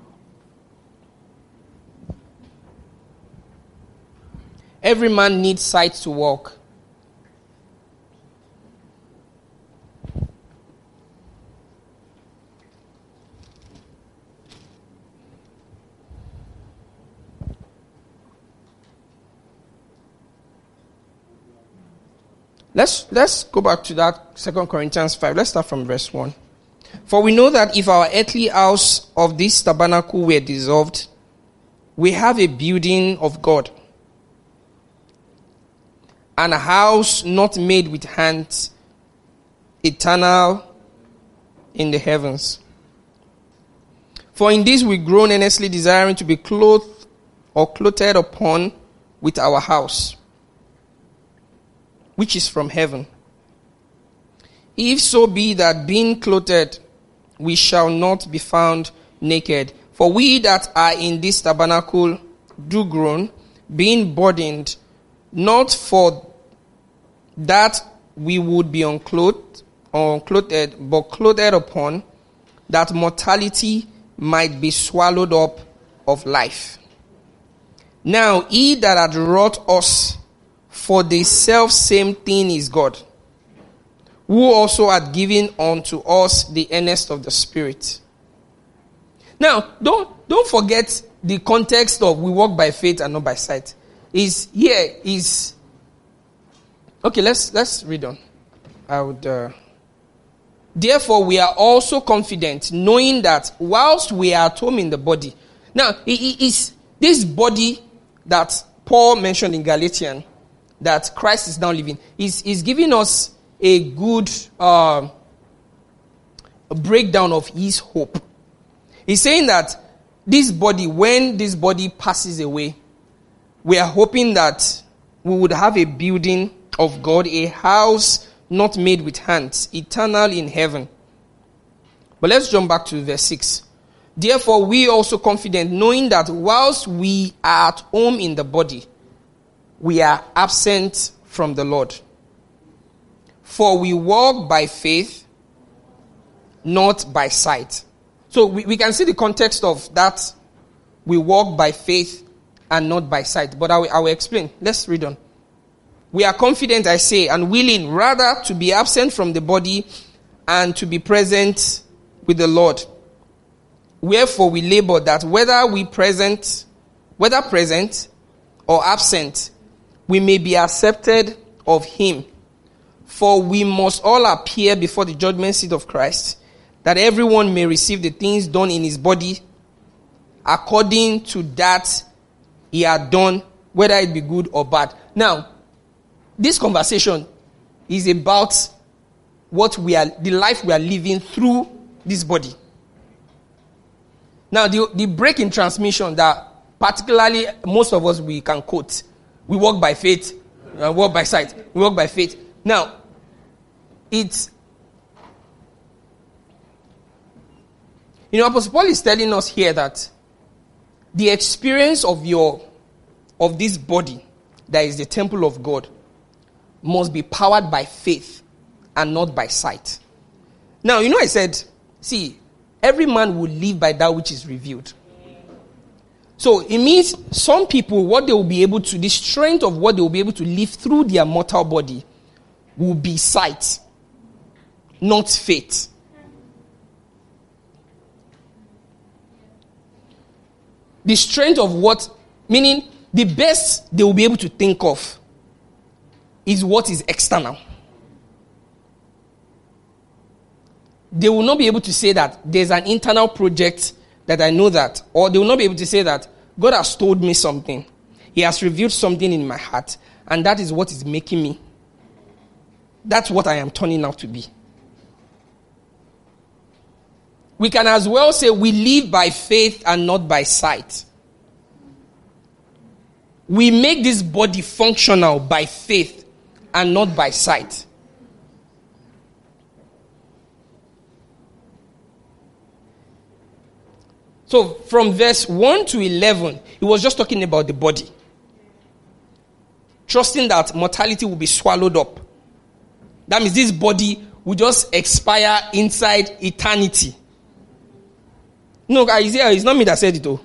Every man needs sight to walk. Let's, let's go back to that Second Corinthians five. Let's start from verse one. For we know that if our earthly house of this tabernacle were dissolved, we have a building of God, and a house not made with hands, eternal in the heavens. For in this we groan earnestly, desiring to be clothed or clothed upon with our house, which is from heaven. If so be that being clothed, we shall not be found naked. For we that are in this tabernacle do groan, being burdened, not for that we would be unclothed, or unclothed, but clothed upon, that mortality might be swallowed up of life. Now he that hath wrought us for the self same thing is God, who also hath given unto us the earnest of the Spirit. Now, don't don't forget the context of we walk by faith and not by sight. Is here is okay. Let's let's read on. I would. Uh, Therefore, we are also confident, knowing that whilst we are at home in the body. Now, it is this body that Paul mentioned in Galatians, that Christ is now living, is is giving us a good uh, a breakdown of his hope. He's saying that this body, when this body passes away, we are hoping that we would have a building of God, a house not made with hands, eternal in heaven. But let's jump back to verse six. Therefore, we also confident, knowing that whilst we are at home in the body, we are absent from the Lord. For we walk by faith, not by sight. So we, we can see the context of that. We walk by faith and not by sight. But I will, I will explain. Let's read on. We are confident, I say, and willing rather to be absent from the body and to be present with the Lord. Wherefore we labor that whether we present, whether present or absent, we may be accepted of him. For we must all appear before the judgment seat of Christ, that everyone may receive the things done in his body according to that he had done, whether it be good or bad. Now, this conversation is about what we are, the life we are living through this body. Now, the, the break in transmission that particularly most of us we can quote. We walk by faith, uh, walk by sight. We walk by faith. Now, it's, you know, Apostle Paul is telling us here that the experience of your, of this body that is the temple of God must be powered by faith and not by sight. Now, you know, I said, see, every man will live by that which is revealed. So it means some people, what they will be able to, the strength of what they will be able to live through their mortal body will be sight, not faith. The strength of what, meaning the best they will be able to think of is what is external. They will not be able to say that there's an internal project that I know that, or they will not be able to say that God has told me something. He has revealed something in my heart, and that is what is making me. That's what I am turning out to be. We can as well say we live by faith and not by sight. We make this body functional by faith and not by sight. So from verse one to eleven, he was just talking about the body. Trusting that mortality will be swallowed up. That means this body will just expire inside eternity. No, it's not me that said it, though.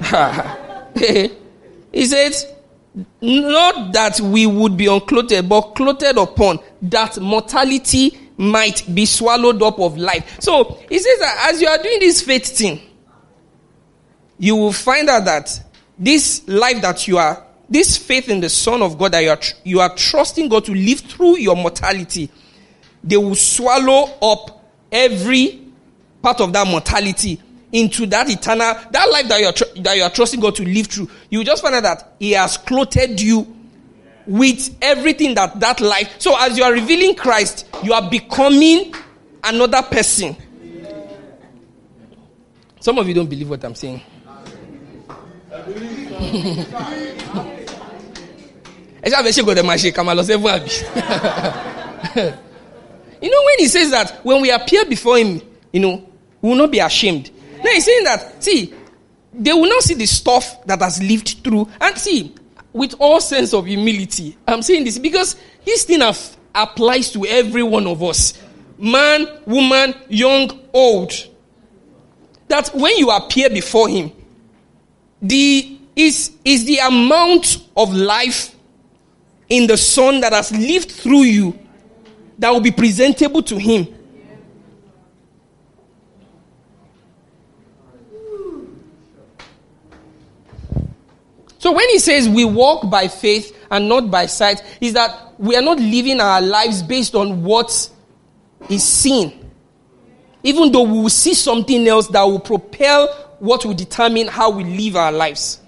He said, not that we would be unclothed, but clothed upon, that mortality might be swallowed up of life. So, he says that as you are doing this faith thing, you will find out that this life that you are, this faith in the Son of God that you are, you are trusting God to live through your mortality, they will swallow up every part of that mortality into that eternal, that life that you are tr- that you are trusting God to live through. You just find out that He has clothed you with everything that that life. So as you are revealing Christ, you are becoming another person. Some of you don't believe what I'm saying. You know, when he says that when we appear before him, you know, we will not be ashamed. Now he's saying that, see, they will now see the stuff that has lived through. And see, with all sense of humility, I'm saying this because this thing have, applies to every one of us. Man, woman, young, old. That when you appear before him, the is, is the amount of life in the Son that has lived through you that will be presentable to him. So when he says we walk by faith and not by sight, is that we are not living our lives based on what is seen. Even though we will see something else that will propel what will determine how we live our lives.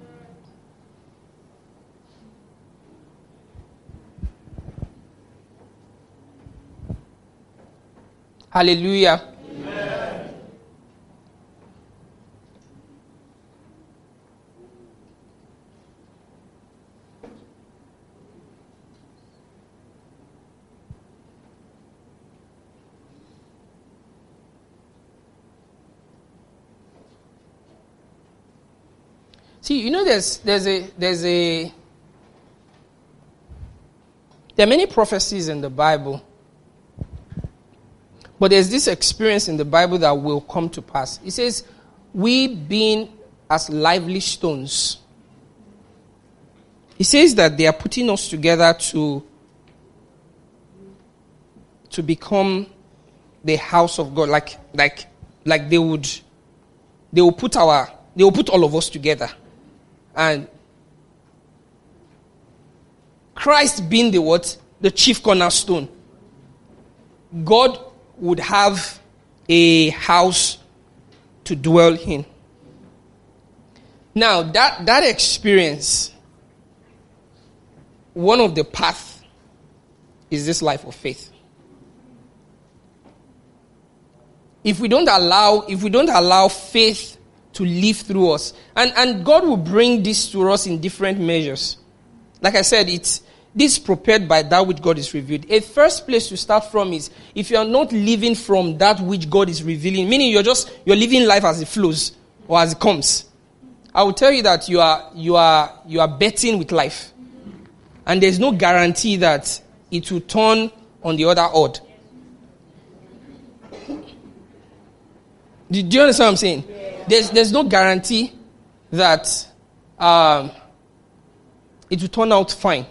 Hallelujah. Amen. See, you know, there's there's a there's a there are many prophecies in the Bible, but there's this experience in the Bible that will come to pass. It says, "We being as lively stones." It says that they are putting us together to to become the house of God, like like like they would they will put our they will put all of us together. And Christ being the what? The chief cornerstone. God would have a house to dwell in. Now, that, that experience, one of the paths is this life of faith. If we don't allow, if we don't allow faith to live through us. And, and God will bring this to us in different measures. Like I said, it's this prepared by that which God is revealed. A first place to start from is if you are not living from that which God is revealing, meaning you're just you're living life as it flows or as it comes. I will tell you that you are you are you are betting with life. And there's no guarantee that it will turn on the other odd. Do, do you understand what I'm saying? There's there's no guarantee that um, it will turn out fine.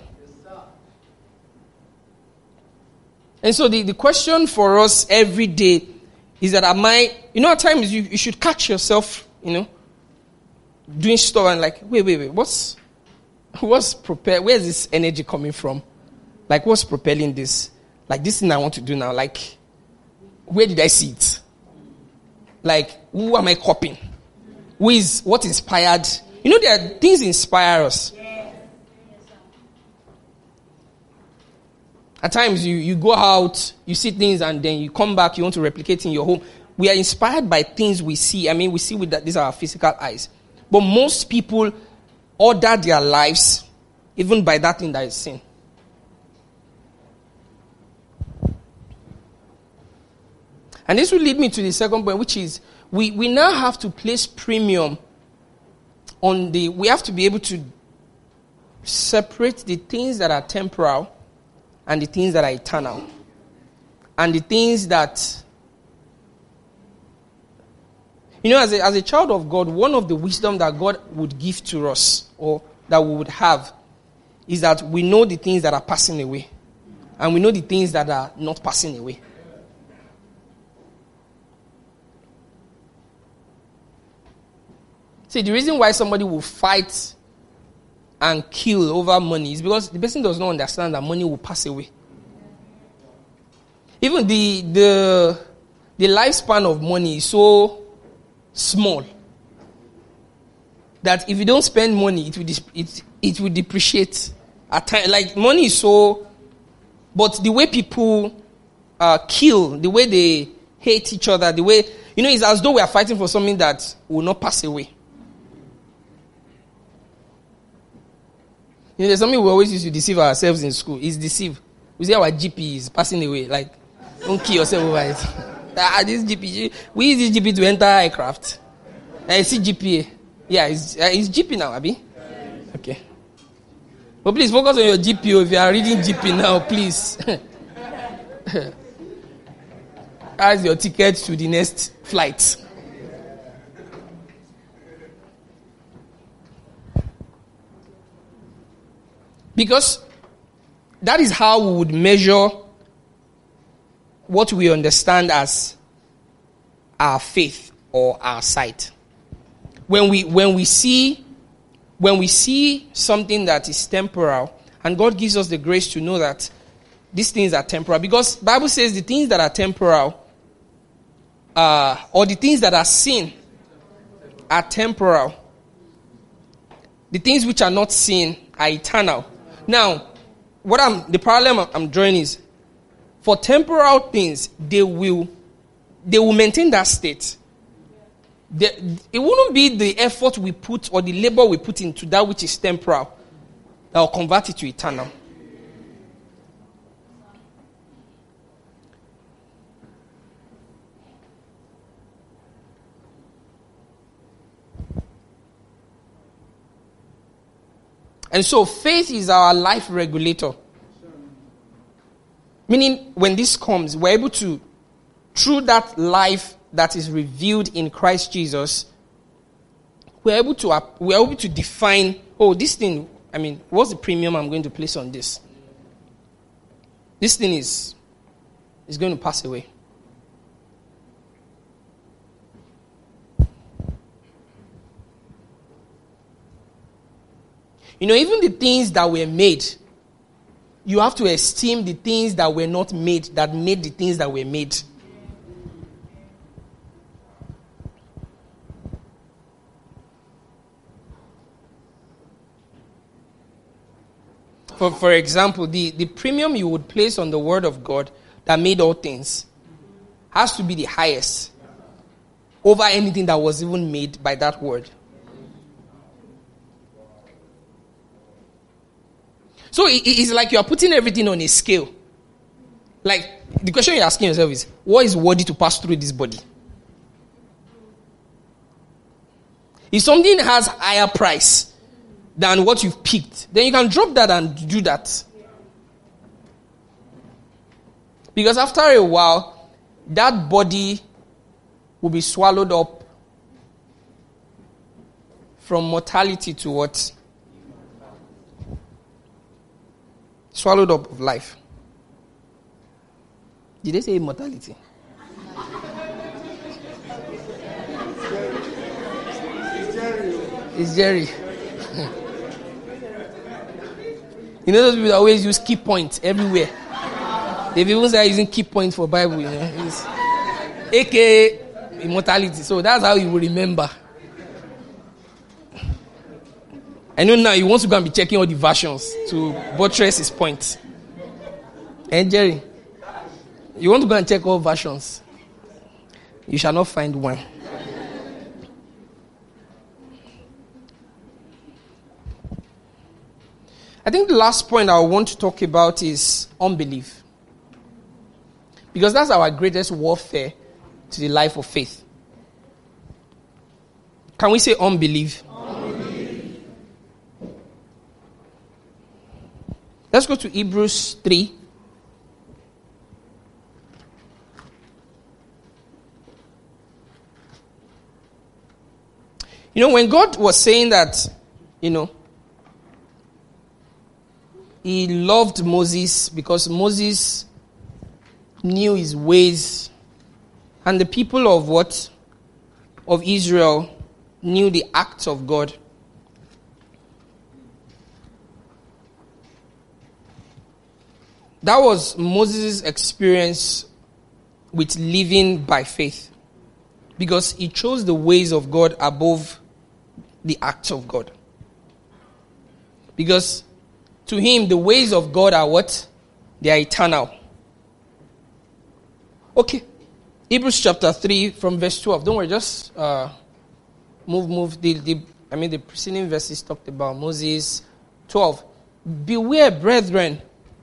And so the, the question for us every day is that am I, you know, at times you, you should catch yourself, you know, doing stuff and like, wait, wait, wait, what's, what's prepared, where's this energy coming from? Like, what's propelling this? Like, this thing I want to do now, like, where did I see it? Like, who am I copying? Who is, what inspired? You know, there are things inspire us. At times, you, you go out, you see things, and then you come back, you want to replicate in your home. We are inspired by things we see. I mean, we see with that, these are our physical eyes. But most people order their lives even by that thing that is seen. And this will lead me to the second point, which is we, we now have to place premium on the, we have to be able to separate the things that are temporal and the things that are eternal. And the things that, you know, as a, as a child of God, one of the wisdom that God would give to us, or that we would have, is that we know the things that are passing away. And we know the things that are not passing away. See, the reason why somebody will fight and kill over money is because the person does not understand that money will pass away. Even the the the lifespan of money is so small that if you don't spend money, it will it it will depreciate at time. Like money is so, but the way people uh, kill, the way they hate each other, the way, you know, it's as though we are fighting for something that will not pass away. You know, there's something we always used to deceive ourselves in school. It's deceive. We say our G P is passing away. Like, don't kill yourself over it. Ah, this G P, we use this G P to enter aircraft. I see G P A. Yeah, it's, uh, it's G P now, Abi? Okay. But please focus on your G P O. If you are reading G P now, please. As your ticket to the next flight. Because that is how we would measure what we understand as our faith or our sight. When we when we see when we see something that is temporal, and God gives us the grace to know that these things are temporal, because the Bible says the things that are temporal uh, or the things that are seen are temporal. The things which are not seen are eternal. Now, what I'm the parallel I'm drawing is, for temporal things, they will they will maintain that state. The, it wouldn't be the effort we put or the labor we put into that which is temporal that will convert it to eternal. And so faith is our life regulator. Meaning, when this comes, we're able to, through that life that is revealed in Christ Jesus, we're able to we're able to define, oh, this thing, I mean, what's the premium I'm going to place on this? This thing is, is going to pass away. You know, even the things that were made, you have to esteem the things that were not made, that made the things that were made. For, for example, the, the premium you would place on the word of God that made all things has to be the highest over anything that was even made by that word. So it, it's like you are putting everything on a scale. Like, the question you're asking yourself is, what is worthy to pass through this body? If something has higher price than what you've picked, then you can drop that and do that. Because after a while, that body will be swallowed up from mortality to what? Swallowed up of life. Did they say immortality? It's Jerry. You know those people that always use key points everywhere. They've even started using key points for Bible, you know. It's A K A immortality. So that's how you will remember. I know now he wants to go and be checking all the versions to buttress his point. And Jerry, you want to go and check all versions. You shall not find one. I think the last point I want to talk about is unbelief. Because that's our greatest warfare to the life of faith. Can we say unbelief? Let's go to Hebrews three. You know, when God was saying that, you know, he loved Moses because Moses knew his ways, and the people of what? Of Israel knew the acts of God. That was Moses' experience with living by faith. Because he chose the ways of God above the acts of God. Because to him, the ways of God are what? They are eternal. Okay. Hebrews chapter three from verse twelve. Don't worry, just uh, move, move. The, the, I mean, the preceding verses talked about Moses. twelve. Beware, brethren.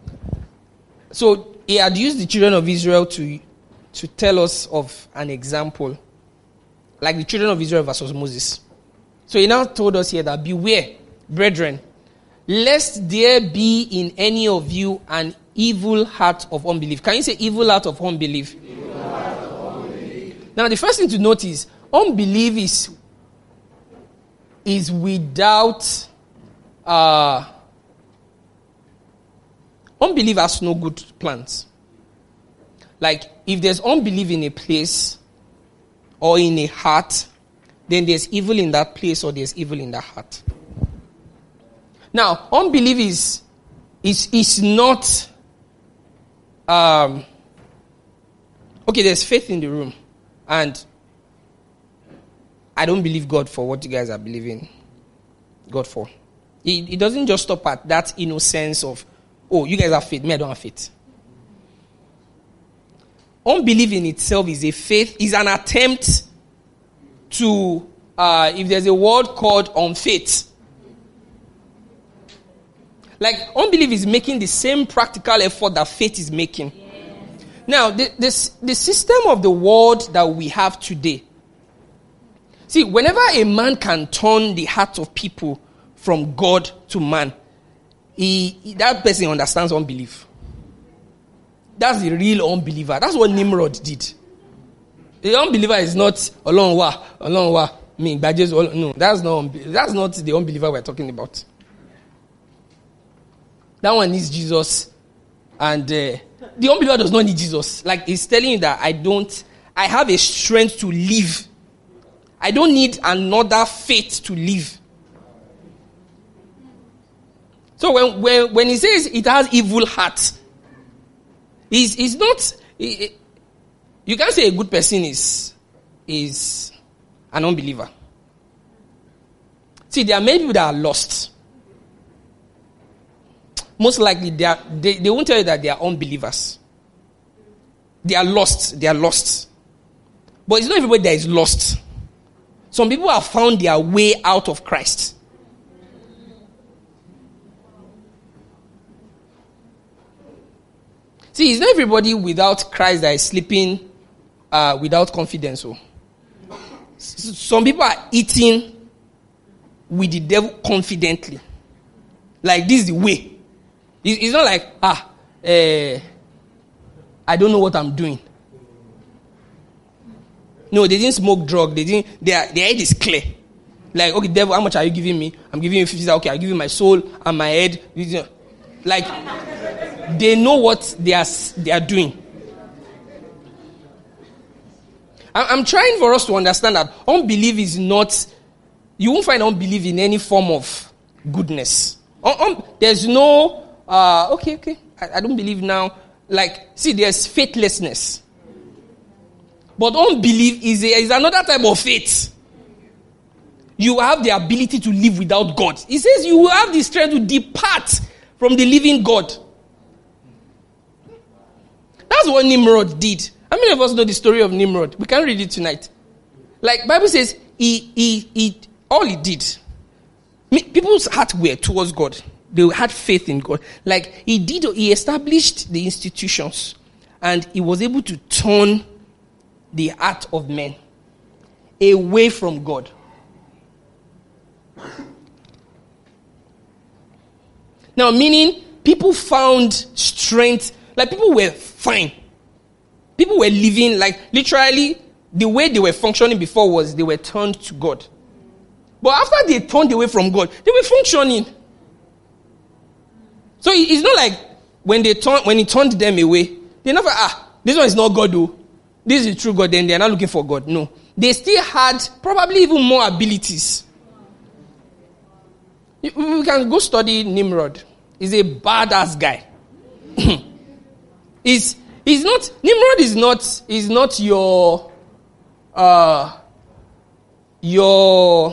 So he had used the children of Israel to, to tell us of an example. Like the children of Israel versus Moses. So he now told us here that beware, brethren, lest there be in any of you an evil heart of unbelief. Can you say evil heart of unbelief? Evil heart of unbelief. Now the first thing to note is unbelief is, is without uh, unbelief has no good plans. Like if there's unbelief in a place or in a heart, then there's evil in that place or there's evil in that heart. Now, unbelief is, is, is not, um, okay, there's faith in the room. And I don't believe God for what you guys are believing God for. It, it doesn't just stop at that innocence of, oh, you guys have faith, me I don't have faith. Unbelief in itself is a faith, is an attempt to, uh, if there's a word called unfaith. Like, unbelief is making the same practical effort that faith is making. Yes. Now, the, this, the system of the world that we have today. See, whenever a man can turn the heart of people from God to man, he, he, that person understands unbelief. That's the real unbeliever. That's what Nimrod did. The unbeliever is not Ọlọ́run wà, Ọlọ́run wà, me, but just no. That's not that's not the unbeliever we're talking about. That one needs Jesus, and uh, the unbeliever does not need Jesus. Like he's telling you that I don't, I have a strength to live. I don't need another faith to live. So when when when he says it has evil heart, it's it's not. It, You can't say a good person is, is an unbeliever. See, there are many people that are lost. Most likely, they, are, they, they won't tell you that they are unbelievers. They are lost. They are lost. But it's not everybody that is lost. Some people have found their way out of Christ. See, it's not everybody without Christ that is sleeping Uh, without confidence. So. Some people are eating with the devil confidently. Like, this is the way. It's not like, ah, uh, I don't know what I'm doing. No, they didn't smoke drug. They didn't, their, their head is clear. Like, okay, devil, how much are you giving me? I'm giving you fifty. Okay, I'll give you my soul and my head. Like, they know what they are, they are doing. I'm trying for us to understand that unbelief is not, you won't find unbelief in any form of goodness. Um, um, there's no, uh, okay, okay, I, I don't believe now. Like, see, there's faithlessness. But unbelief is, a, is another type of faith. You have the ability to live without God. He says you will have the strength to depart from the living God. That's what Nimrod did. How many of us know the story of Nimrod? We can't read it tonight. Like, Bible says, he, he, he, all he did, people's hearts were towards God. They had faith in God. Like, he did, he established the institutions, and he was able to turn the heart of men away from God. Now, meaning, people found strength, like, people were fine. People were living, like, literally, the way they were functioning before was they were turned to God. But after they turned away from God, they were functioning. So it's not like when they turn, when he turned them away, they never, ah, this one is not God, though. This is true God, then they're not looking for God. No. They still had probably even more abilities. We can go study Nimrod. He's a badass guy. He's He's not, Nimrod is not, is not your, uh, your,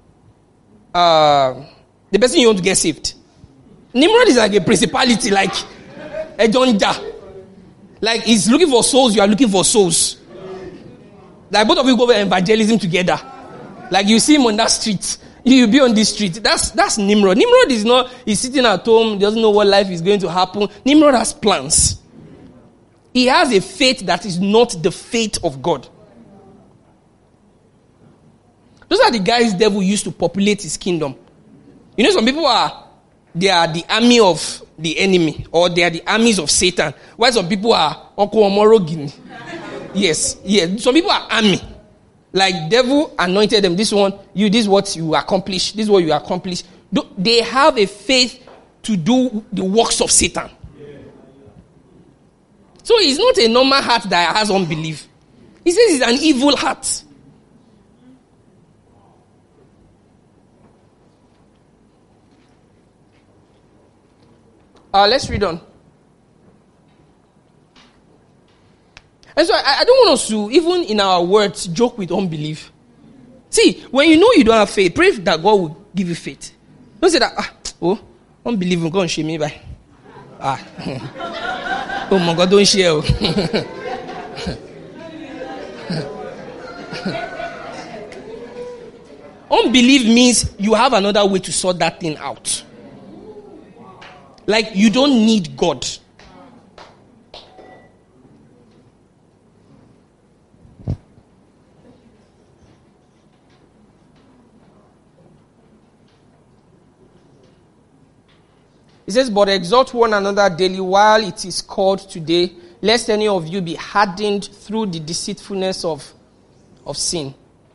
uh, the person you want to get saved. Nimrod is like a principality, like a Jonja. Like he's looking for souls, you are looking for souls. Like both of you go over evangelism together. Like you see him on that street. You will be on this street. That's, that's Nimrod. Nimrod is not, he's sitting at home, doesn't know what life is going to happen. Nimrod has plans. He has a faith that is not the faith of God. Those are the guys devil used to populate his kingdom. You know, some people are, they are the army of the enemy, or they are the armies of Satan. While some people are Okwomorogini. Yes, yes. Some people are army. Like devil anointed them. This one, you, this is what you accomplish. This is what you accomplish. They have a faith to do the works of Satan. So it's not a normal heart that has unbelief. He says it's an evil heart. Uh, let's read on. And so I, I don't want us to, even in our words, joke with unbelief. See, when you know you don't have faith, pray that God will give you faith. Don't say that, ah, oh, unbelief will go and shame me by. Ah. Oh my God, don't share. Unbelief means you have another way to sort that thing out. Like you don't need God. It says, but exhort one another daily while it is called today, lest any of you be hardened through the deceitfulness of, of sin.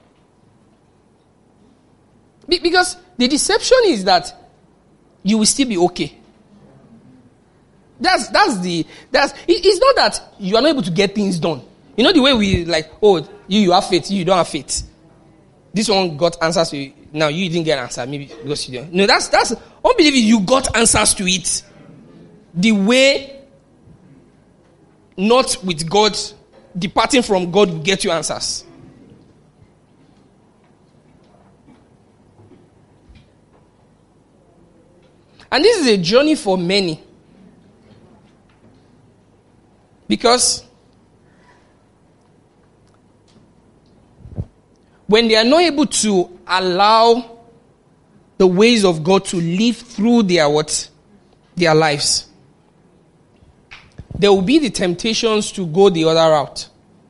Be- because the deception is that you will still be okay. That's that's the that's it, it's not that you are not able to get things done. You know the way we like, oh, you you have faith, you don't have faith. This one got answers to you. Now you didn't get an answer, maybe because you don't. No, that's that's unbelief. You got answers to it. The way, not with God, departing from God will get you answers. And this is a journey for many. Because when they are not able to allow the ways of God to live through their what? Their lives, there will be the temptations to go the other route.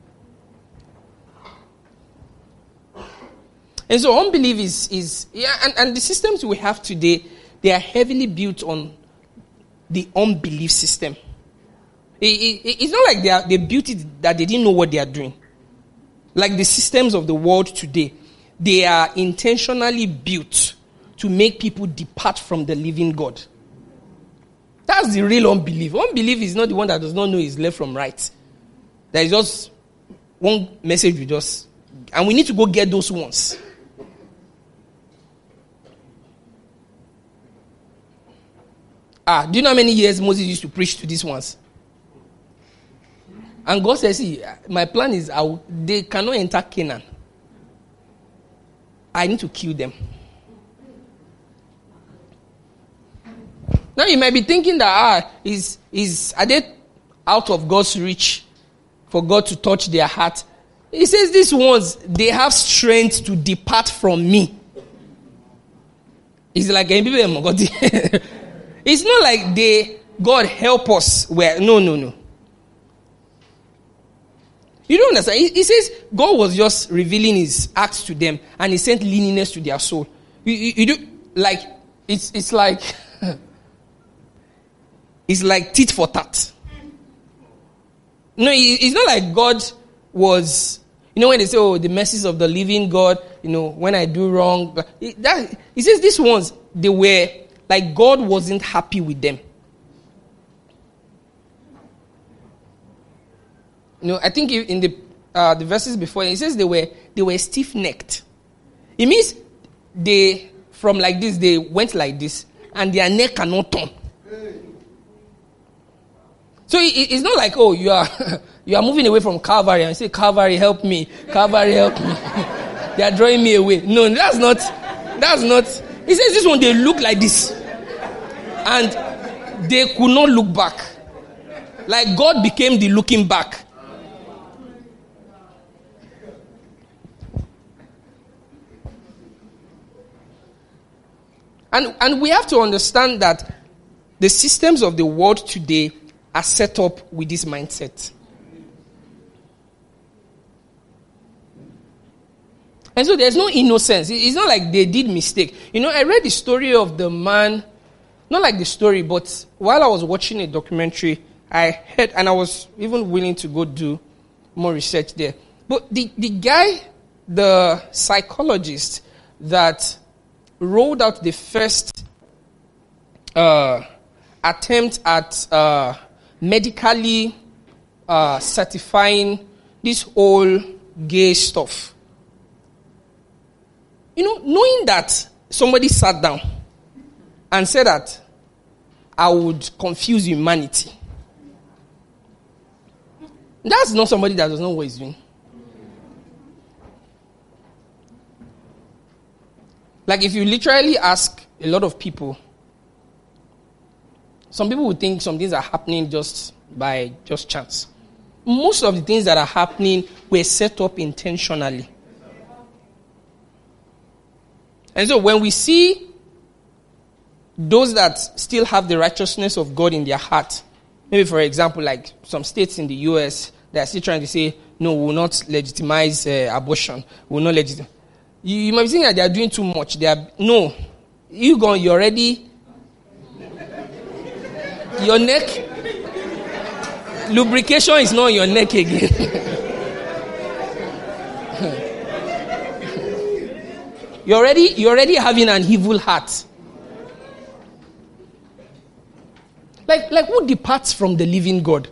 And so unbelief is, is yeah, and, and the systems we have today, they are heavily built on the unbelief system. It, it, it's not like they are, they built it that they didn't know what they are doing. Like the systems of the world today, they are intentionally built to make people depart from the living God. That's the real unbelief. Unbelief is not the one that does not know his left from right. There is just one message we just, and we need to go get those ones. Ah, do you know how many years Moses used to preach to these ones? And God says, see, my plan is I will, they cannot enter Canaan. I need to kill them. Now you might be thinking that, ah, is, is, are they out of God's reach for God to touch their heart? He says these ones, they have strength to depart from me. It's like, it's not like they, God help us. Where no, no, no. You don't understand. He, he says God was just revealing his acts to them, and he sent leanness to their soul. You, you, you do like it's it's like it's like tit for tat. No, it's not like God was. You know when they say, "Oh, the mercies of the living God." You know when I do wrong, but it, that he says these ones they were like God wasn't happy with them. You know, I think in the uh, the verses before, it says they were they were stiff-necked. It means they from like this they went like this, and their neck cannot turn. So it, it's not like, oh, you are you are moving away from Calvary and say, Calvary help me, Calvary help me. They are drawing me away. No, that's not that's not. He says this one they look like this, and they could not look back. Like God became the looking back. And, and we have to understand that the systems of the world today are set up with this mindset. And so there's no innocence. It's not like they did mistake. You know, I read the story of the man, not like the story, but while I was watching a documentary, I heard, and I was even willing to go do more research there. But the, the guy, the psychologist that rolled out the first uh, attempt at uh, medically uh, certifying this whole gay stuff. You know, knowing that somebody sat down and said that I would confuse humanity. That's not somebody that does not know what he's doing. Like if you literally ask a lot of people, some people would think some things are happening just by just chance. Most of the things that are happening were set up intentionally. And so when we see those that still have the righteousness of God in their heart, maybe for example, like some states in the U S, they are still trying to say, no, we will not legitimize uh, abortion. We will not legitimize. You, you might be thinking that they are doing too much. They are, no. You go, you're already, your neck, lubrication is not on your neck again. You're already, you're already having an evil heart. Like, like who departs from the living God?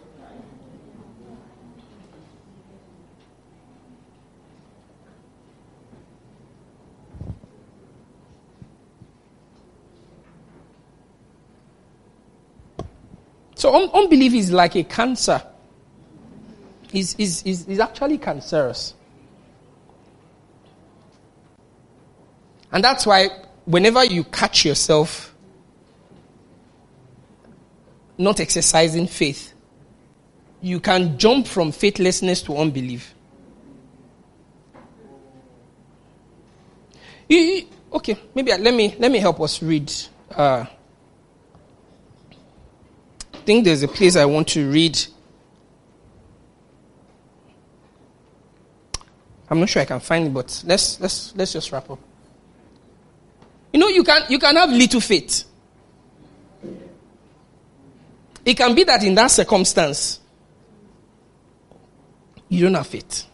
So un- unbelief is like a cancer. It's, it's, it's, it's actually cancerous. And that's why whenever you catch yourself not exercising faith, you can jump from faithlessness to unbelief. You, you, okay, maybe let me let me help us read. Uh, I think there's a place I want to read. I'm not sure I can find it, but let's let's let's just wrap up. You know, you can you can have little faith. It can be that in that circumstance, you don't have faith.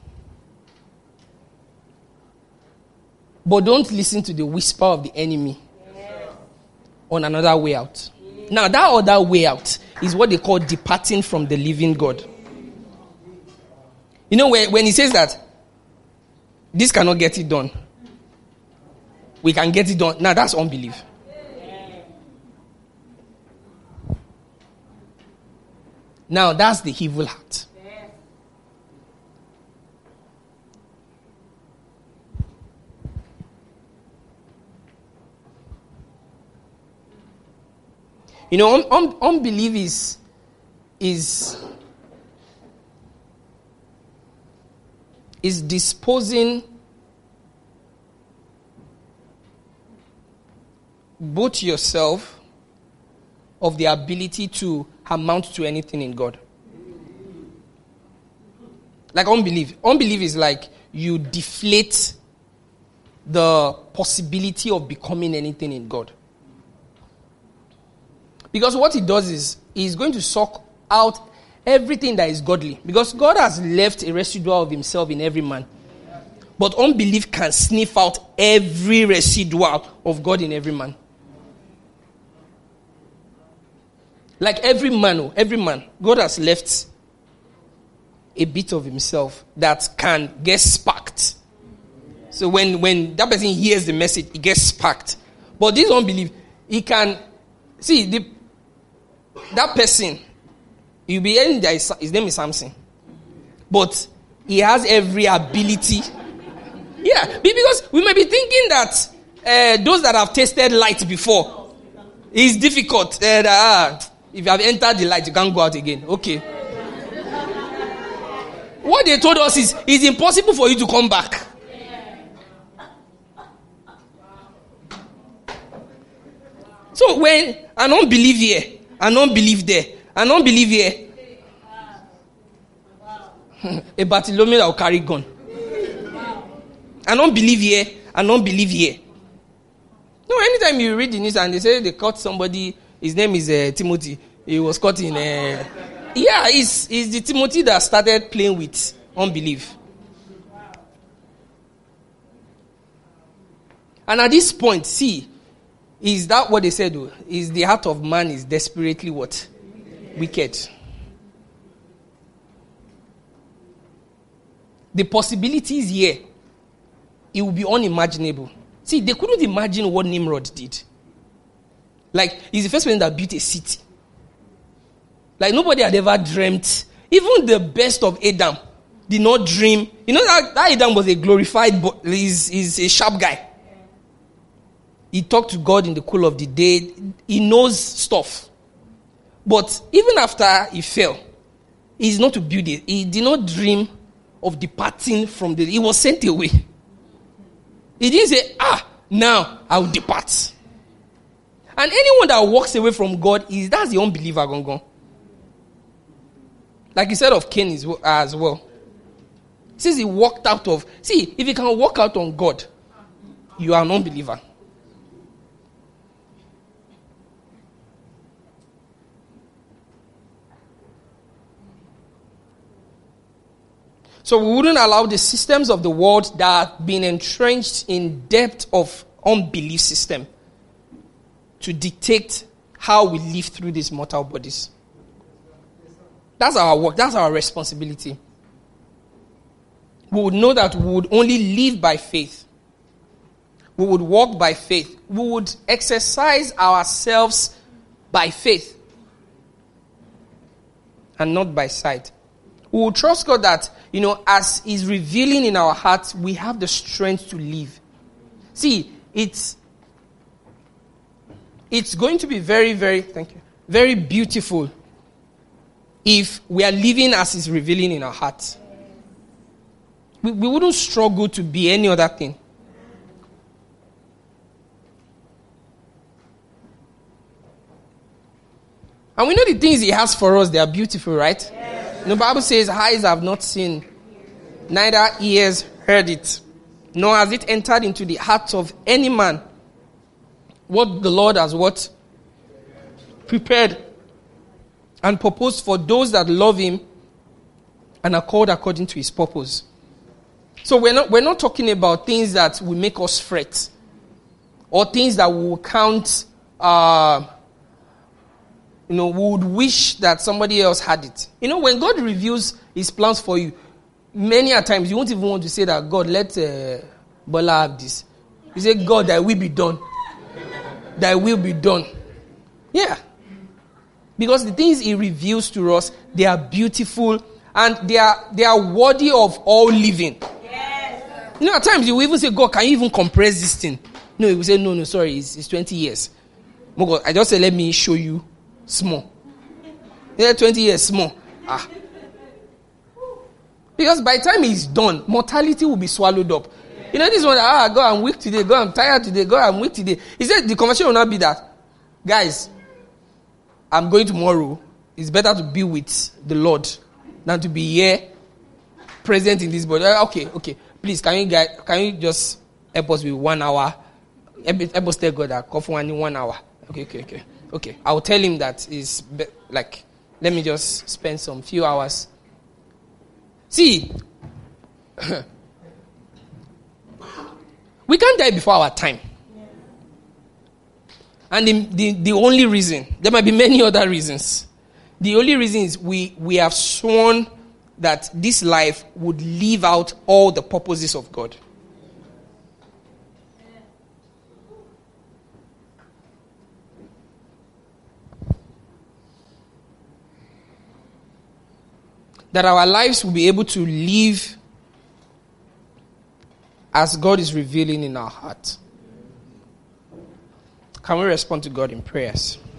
But don't listen to the whisper of the enemy on another way out. Now, that other way out is what they call departing from the living God. You know, when, when he says that this cannot get it done, we can get it done. Now, that's unbelief. Now, that's the evil heart. You know, un- un- unbelief is, is, is disposing both yourself of the ability to amount to anything in God. Like unbelief. Unbelief is like you deflate the possibility of becoming anything in God. Because what he does is, he's going to suck out everything that is godly. Because God has left a residual of himself in every man. But unbelief can sniff out every residual of God in every man. Like every man, every man, God has left a bit of himself that can get sparked. So when, when that person hears the message, it gets sparked. But this unbelief, he can, see, the, that person, you'll be hearing that his, his name is Samson. But he has every ability. Yeah, because we may be thinking that uh, those that have tasted light before, it's difficult. Uh, that, uh, if you have entered the light, you can't go out again. Okay. What they told us is, it's impossible for you to come back. So when an unbelief here, an unbelief there, an unbelief here, a Bartholomew that will carry gun. and unbelief here, and unbelief here. No, anytime you read the news and they say they caught somebody, his name is uh, Timothy. He was caught in. Uh, yeah, it's, it's the Timothy that started playing with unbelief. And at this point, see, is that what they said? Though? Is the heart of man is desperately what? Wicked. The possibilities here, it will be unimaginable. See, they couldn't imagine what Nimrod did. Like, he's the first person that built a city. Like, nobody had ever dreamt. Even the best of Adam did not dream. You know that, that Adam was a glorified, but he's, he's a sharp guy. He talked to God in the cool of the day. He knows stuff. But even after he fell, he's not to build it. He did not dream of departing from the... He was sent away. He didn't say, ah, now I will depart. And anyone that walks away from God, is that's the unbeliever gone gone. Like he said of Cain as well. Since he walked out of... See, if you can walk out on God, you are an unbeliever. So we wouldn't allow the systems of the world that have been entrenched in depth of unbelief system to dictate how we live through these mortal bodies. That's our work. That's our responsibility. We would know that we would only live by faith. We would walk by faith. We would exercise ourselves by faith and not by sight. We will trust God that, you know, as He's revealing in our hearts, we have the strength to live. See, it's it's going to be very, very, thank you, very beautiful if we are living as He's revealing in our hearts. We, we wouldn't struggle to be any other thing. And we know the things He has for us, they are beautiful, right? Yes. The Bible says, eyes have not seen, neither ears heard it, nor has it entered into the heart of any man what the Lord has what? Prepared and proposed for those that love Him and are called according to His purpose. So we're not, we're not talking about things that will make us fret or things that will count... Uh, You know, we would wish that somebody else had it. You know, when God reveals His plans for you, many a times you won't even want to say that, God, let uh, Bola have this. You say, God, thy will be done. Thy will be done. Yeah. Because the things He reveals to us, they are beautiful and they are they are worthy of all living. Yes. You know, at times you will even say, God, can you even compress this thing? No, you will say, no, no, sorry, it's, it's twenty years. I just say, let me show you. Small. Yeah, twenty years, small. Ah. Because by the time he's done, mortality will be swallowed up. You know, this one, ah, God, I'm weak today. God, I'm tired today. God, I'm weak today. He said the conversation will not be that. Guys, I'm going tomorrow. It's better to be with the Lord than to be here, present in this body. Okay, okay. Please, can you guys, can you just help us with one hour? Help us tell God that coffee in one hour. Okay, okay, okay. Okay, I'll tell him that is be- like, let me just spend some few hours. See, we can't die before our time. And the, the, the only reason, there might be many other reasons. The only reason is we, we have sworn that this life would live out all the purposes of God. That our lives will be able to live as God is revealing in our heart. Can we respond to God in prayers?